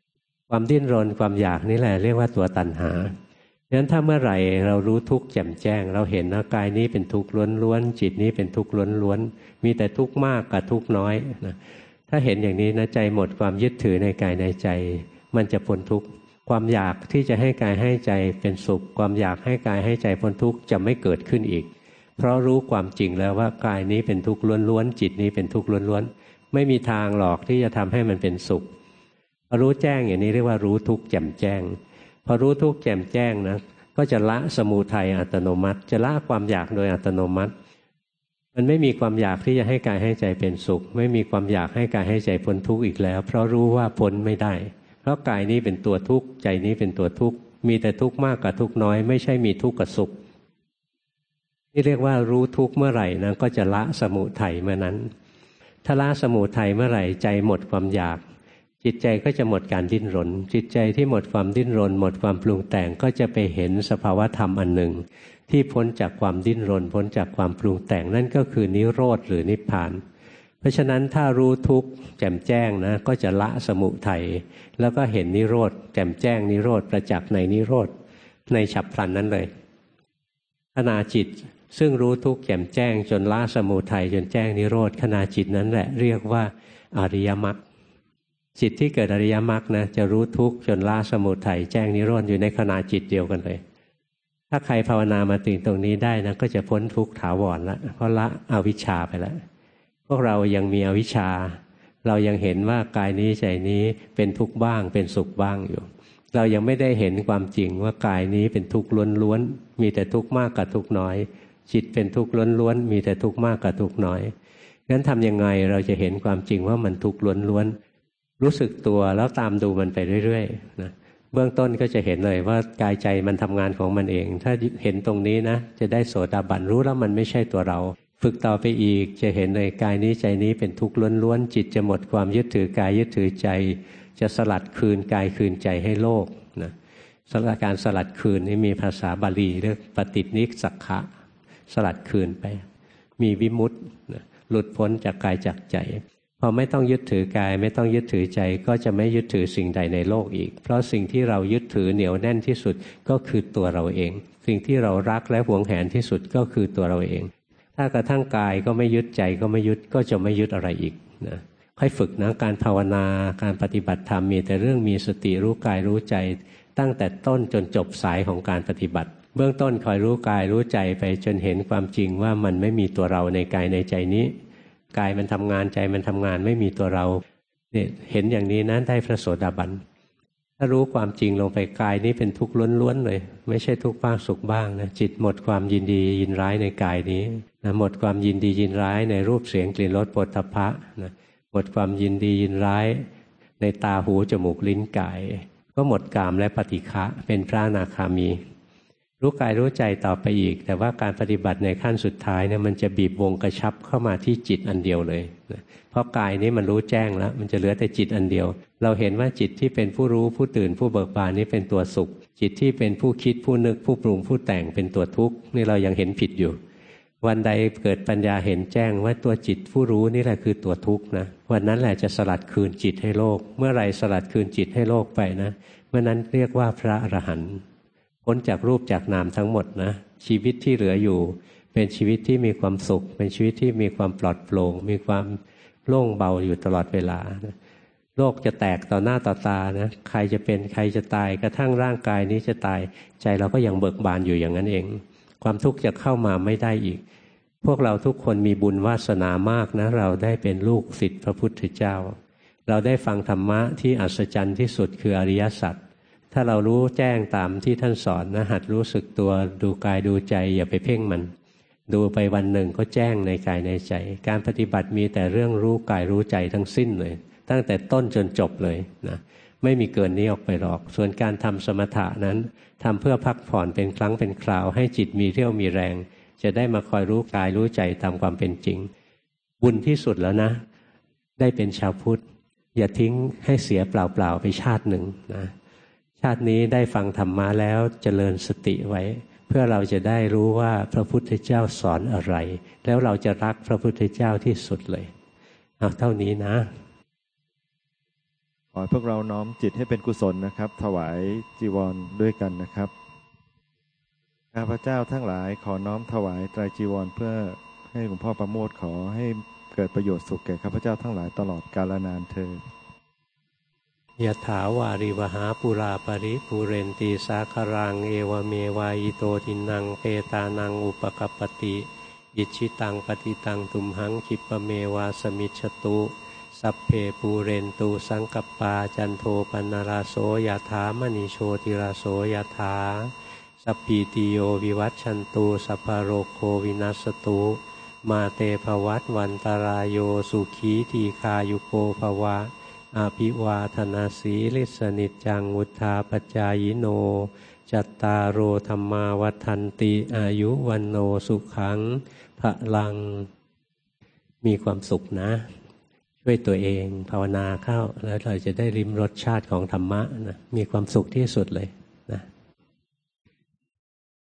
ความดิ้นรนความอยากนี่แหละเรียกว่าตัวตัณหาฉะนั้นถ้าเมื่อไหร่เรารู้ทุกข์แจ่มแจ้งเราเห็นว่ากายนี้เป็นทุกข์ล้วนๆจิตนี้เป็นทุกข์ล้วนๆมีแต่ทุกข์มากกับทุกข์น้อยนะถ้าเห็นอย่างนี้นะใจหมดความยึดถือในกายในใจมันจะพ้นทุกข์ความอยากที่จะให้กายให้ใจเป็นสุขความอยากให้กายให้ใจพ้นทุกข์จะไม่เกิดขึ้นอีกเพราะรู้ความจริงแล้วว่ากายนี้เป็นทุกข์ล้วนๆจิตนี้เป็นทุกข์ล้วนๆไม่มีทางหรอกที่จะทำให้มันเป็นสุขพอรู้แจ้งอย่างนี้เรียกว่ารู้ทุกข์แจ่มแจ้งพอรู้ทุกข์แจ่มแจ้งนะก็จะละสมุทัยอัตโนมัติจะละความอยากโดยอัตโนมัติมันไม่มีความอยากที่จะให้กายให้ใจเป็นสุขไม่มีความอยากให้กายให้ใจพ้นทุกข์อีกแล้วเพราะรู้ว่าพ้นไม่ได้เพราะกายนี้เป็นตัวทุกข์ใจนี้เป็นตัวทุกข์มีแต่ทุกข์มากกับทุกข์น้อยไม่ใช่มีทุกข์กับสุขนี่เรียกว่ารู้ทุกข์เมื่อไหร่นะก็จะละสมุทัยเมื่อนั้นถ้าละสมุทัยเมื่อไหร่ใจหมดความอยากจิตใจก็จะหมดการดิ้นรนจิตใจที่หมดความดิ้นรนหมดความปรุงแต่งก็จะไปเห็นสภาวธรรมอันหนึ่งที่พ้นจากความดิ้นรนพ้นจากความปรุงแต่งนั่นก็คือนิโรธหรือนิพพานเพราะฉะนั้นถ้ารู้ทุกข์แจ่มแจ้งนะก็จะละสมุทัยแล้วก็เห็นนิโรธแจ่มแจ้งนิโรธประจักษ์ในนิโรธในฉับพลันนั้นเลยขณะจิตซึ่งรู้ทุกข์แจ่มแจ้งจนละสมุทัยจนแจ้งนิโรธขณะจิตนั้นแหละเรียกว่าอริยมรรคจิตที่เกิดอริยมรรคนะจะรู้ทุกข์จนละสมุทัยแจ้งนิโรธอยู่ในขณะจิตเดียวกันเลยถ้าใครภาวนามาถึงตรงนี้ได้นะก็จะพ้นทุกข์ถาวรแล้วเพราะละอวิชชาไปแล้วพวกเรายังมีอวิชชาเรายังเห็นว่ากายนี้ใจนี้เป็นทุกข์บ้างเป็นสุขบ้างอยู่เรายังไม่ได้เห็นความจริงว่ากายนี้เป็นทุกข์ล้วนๆมีแต่ทุกข์มากกับทุกข์น้อยจิตเป็นทุกข์ล้วนๆมีแต่ทุกข์มากกับทุกข์น้อยงั้นทำยังไงเราจะเห็นความจริงว่ามันทุกข์ล้วนๆรู้สึกตัวแล้วตามดูมันไปเรื่อยๆนะเบื้องต้นก็จะเห็นเลยว่ากายใจมันทำงานของมันเองถ้าเห็นตรงนี้นะจะได้โสดาบันรู้แล้วมันไม่ใช่ตัวเราฝึกต่อไปอีกจะเห็นเลยกายนี้ใจนี้เป็นทุกข์ล้วนๆจิตจะหมดความยึดถือกายยึดถือใจจะสลัดคืนกายคืนใจให้โลกนะการสลัดคืนนี้มีภาษาบาลีเรียกปฏินิสสักขะสลัดคืนไปมีวิมุตติหลุดพ้นจากกายจากใจพอไม่ต้องยึดถือกายไม่ต้องยึดถือใจก็จะไม่ยึดถือสิ่งใดในโลกอีกเพราะสิ่งที่เรายึดถือเหนียวแน่นที่สุดก็คือตัวเราเองสิ่งที่เรารักและหวงแหนที่สุดก็คือตัวเราเองถ้ากระทั่งกายก็ไม่ยึดใจก็ไม่ยึดก็จะไม่ยึดอะไรอีกนะค่อยฝึกนะการภาวนาการปฏิบัติธรรมมีแต่เรื่องมีสติรู้กายรู้ใจตั้งแต่ต้นจนจบสายของการปฏิบัติเบื้องต้นคอยรู้กายรู้ใจไปจนเห็นความจริงว่ามันไม่มีตัวเราในกายในใจนี้กายมันทำงานใจมันทำงานไม่มีตัวเราเนี่ยเห็นอย่างนี้นะได้พระโสดาบันถ้ารู้ความจริงลงไปกายนี้เป็นทุกข์ล้วนๆเลยไม่ใช่ทุกข์บ้างสุขบ้างนะจิตหมดความยินดียินร้ายในกายนี้นะหมดความยินดียินร้ายในรูปเสียงกลิ่นรสโผฏฐัพพะนะหมดความยินดียินร้ายในตาหูจมูกลิ้นกายก็หมดกามและปฏิฆะเป็นพระอนาคามีรู้กายรู้ใจต่อไปอีกแต่ว่าการปฏิบัติในขั้นสุดท้ายเนี่ยมันจะบีบวงกระชับเข้ามาที่จิตอันเดียวเลยนะเพราะกายนี้มันรู้แจ้งแล้วมันจะเหลือแต่จิตอันเดียวเราเห็นว่าจิตที่เป็นผู้รู้ผู้ตื่นผู้เบิกบานนี้เป็นตัวสุขจิตที่เป็นผู้คิดผู้นึกผู้ปรุงผู้แต่งเป็นตัวทุกข์นี่เรายังเห็นผิดอยู่วันใดเกิดปัญญาเห็นแจ้งว่าตัวจิตผู้รู้นี่แหละคือตัวทุกข์นะวันนั้นแหละจะสลัดคืนจิตให้โลกเมื่อไรสลัดคืนจิตให้โลกไปนะเมื่อนั้นเรียกว่าพระอรหันต์พ้นจากรูปจากนามทั้งหมดนะชีวิตที่เหลืออยู่เป็นชีวิตที่มีความสุขเป็นชีวิตที่มีความปลอดโปร่งมีความโล่งเบาอยู่ตลอดเวลานะโลกจะแตกต่อหน้าต่อตานะใครจะเป็นใครจะตายกระทั่งร่างกายนี้จะตายใจเราก็ยังเบิกบานอยู่อย่างนั้นเองความทุกข์จะเข้ามาไม่ได้อีกพวกเราทุกคนมีบุญวาสนามากนะเราได้เป็นลูกศิษย์พระพุทธเจ้าเราได้ฟังธรรมะที่อัศจรรย์ที่สุดคืออริยสัจถ้าเรารู้แจ้งตามที่ท่านสอนนะหัดรู้สึกตัวดูกายดูใจอย่าไปเพ่งมันดูไปวันหนึ่งก็แจ้งในกายในใจการปฏิบัติมีแต่เรื่องรู้กายรู้ใจทั้งสิ้นเลยตั้งแต่ต้นจนจบเลยนะไม่มีเกินนี้ออกไปหรอกส่วนการทำสมถะนั้นทำเพื่อพักผ่อนเป็นครั้งเป็นคราวให้จิตมีเรี่ยวมีแรงจะได้มาคอยรู้กายรู้ใจตามความเป็นจริงบุญที่สุดแล้วนะได้เป็นชาวพุทธอย่าทิ้งให้เสียเปล่าๆไปชาติหนึ่งนะชาตินี้ได้ฟังธรรมะแล้วเจริญสติไว้เพื่อเราจะได้รู้ว่าพระพุทธเจ้าสอนอะไรแล้วเราจะรักพระพุทธเจ้าที่สุดเลยเอาเท่านี้นะขอให้พวกเราน้อมจิตให้เป็นกุศลนะครับถวายจีวรด้วยกันนะครับข้าพเจ้าทั้งหลายขอน้อมถวายไตรจีวรเพื่อให้หลวงพ่อประโมทขอให้เกิดประโยชน์สุขแก่ข้าพเจ้าทั้งหลายตลอดกาลนานเทอญยะถาวาริวหาปุราปริปุเรนตีสาคารังเอวเมวายโตทินังเปตานังอุปกัปปติยิชิตังปฏิตังตุมหังคิปเมวาสมิจฉตุสัพเพปูเรนตูสังกัปปาจันโทปนราโสยถามณีโชติราโสยถาสัพพิติโยวิวัชชันตุสัพพโรโควินัสตุมาเตภวัตวันตรายโยสุขีทีคายุโกภวะอาภิวาทนาสีลิสนิจจังวุธาปจายโนจัตตารโอธรรมาวัฏันติอายุวันโนสุขังพลังมีความสุขนะช่วยตัวเองภาวนาเข้าแล้วเราจะได้ริมรสชาติของธรรมะนะมีความสุขที่สุดเลย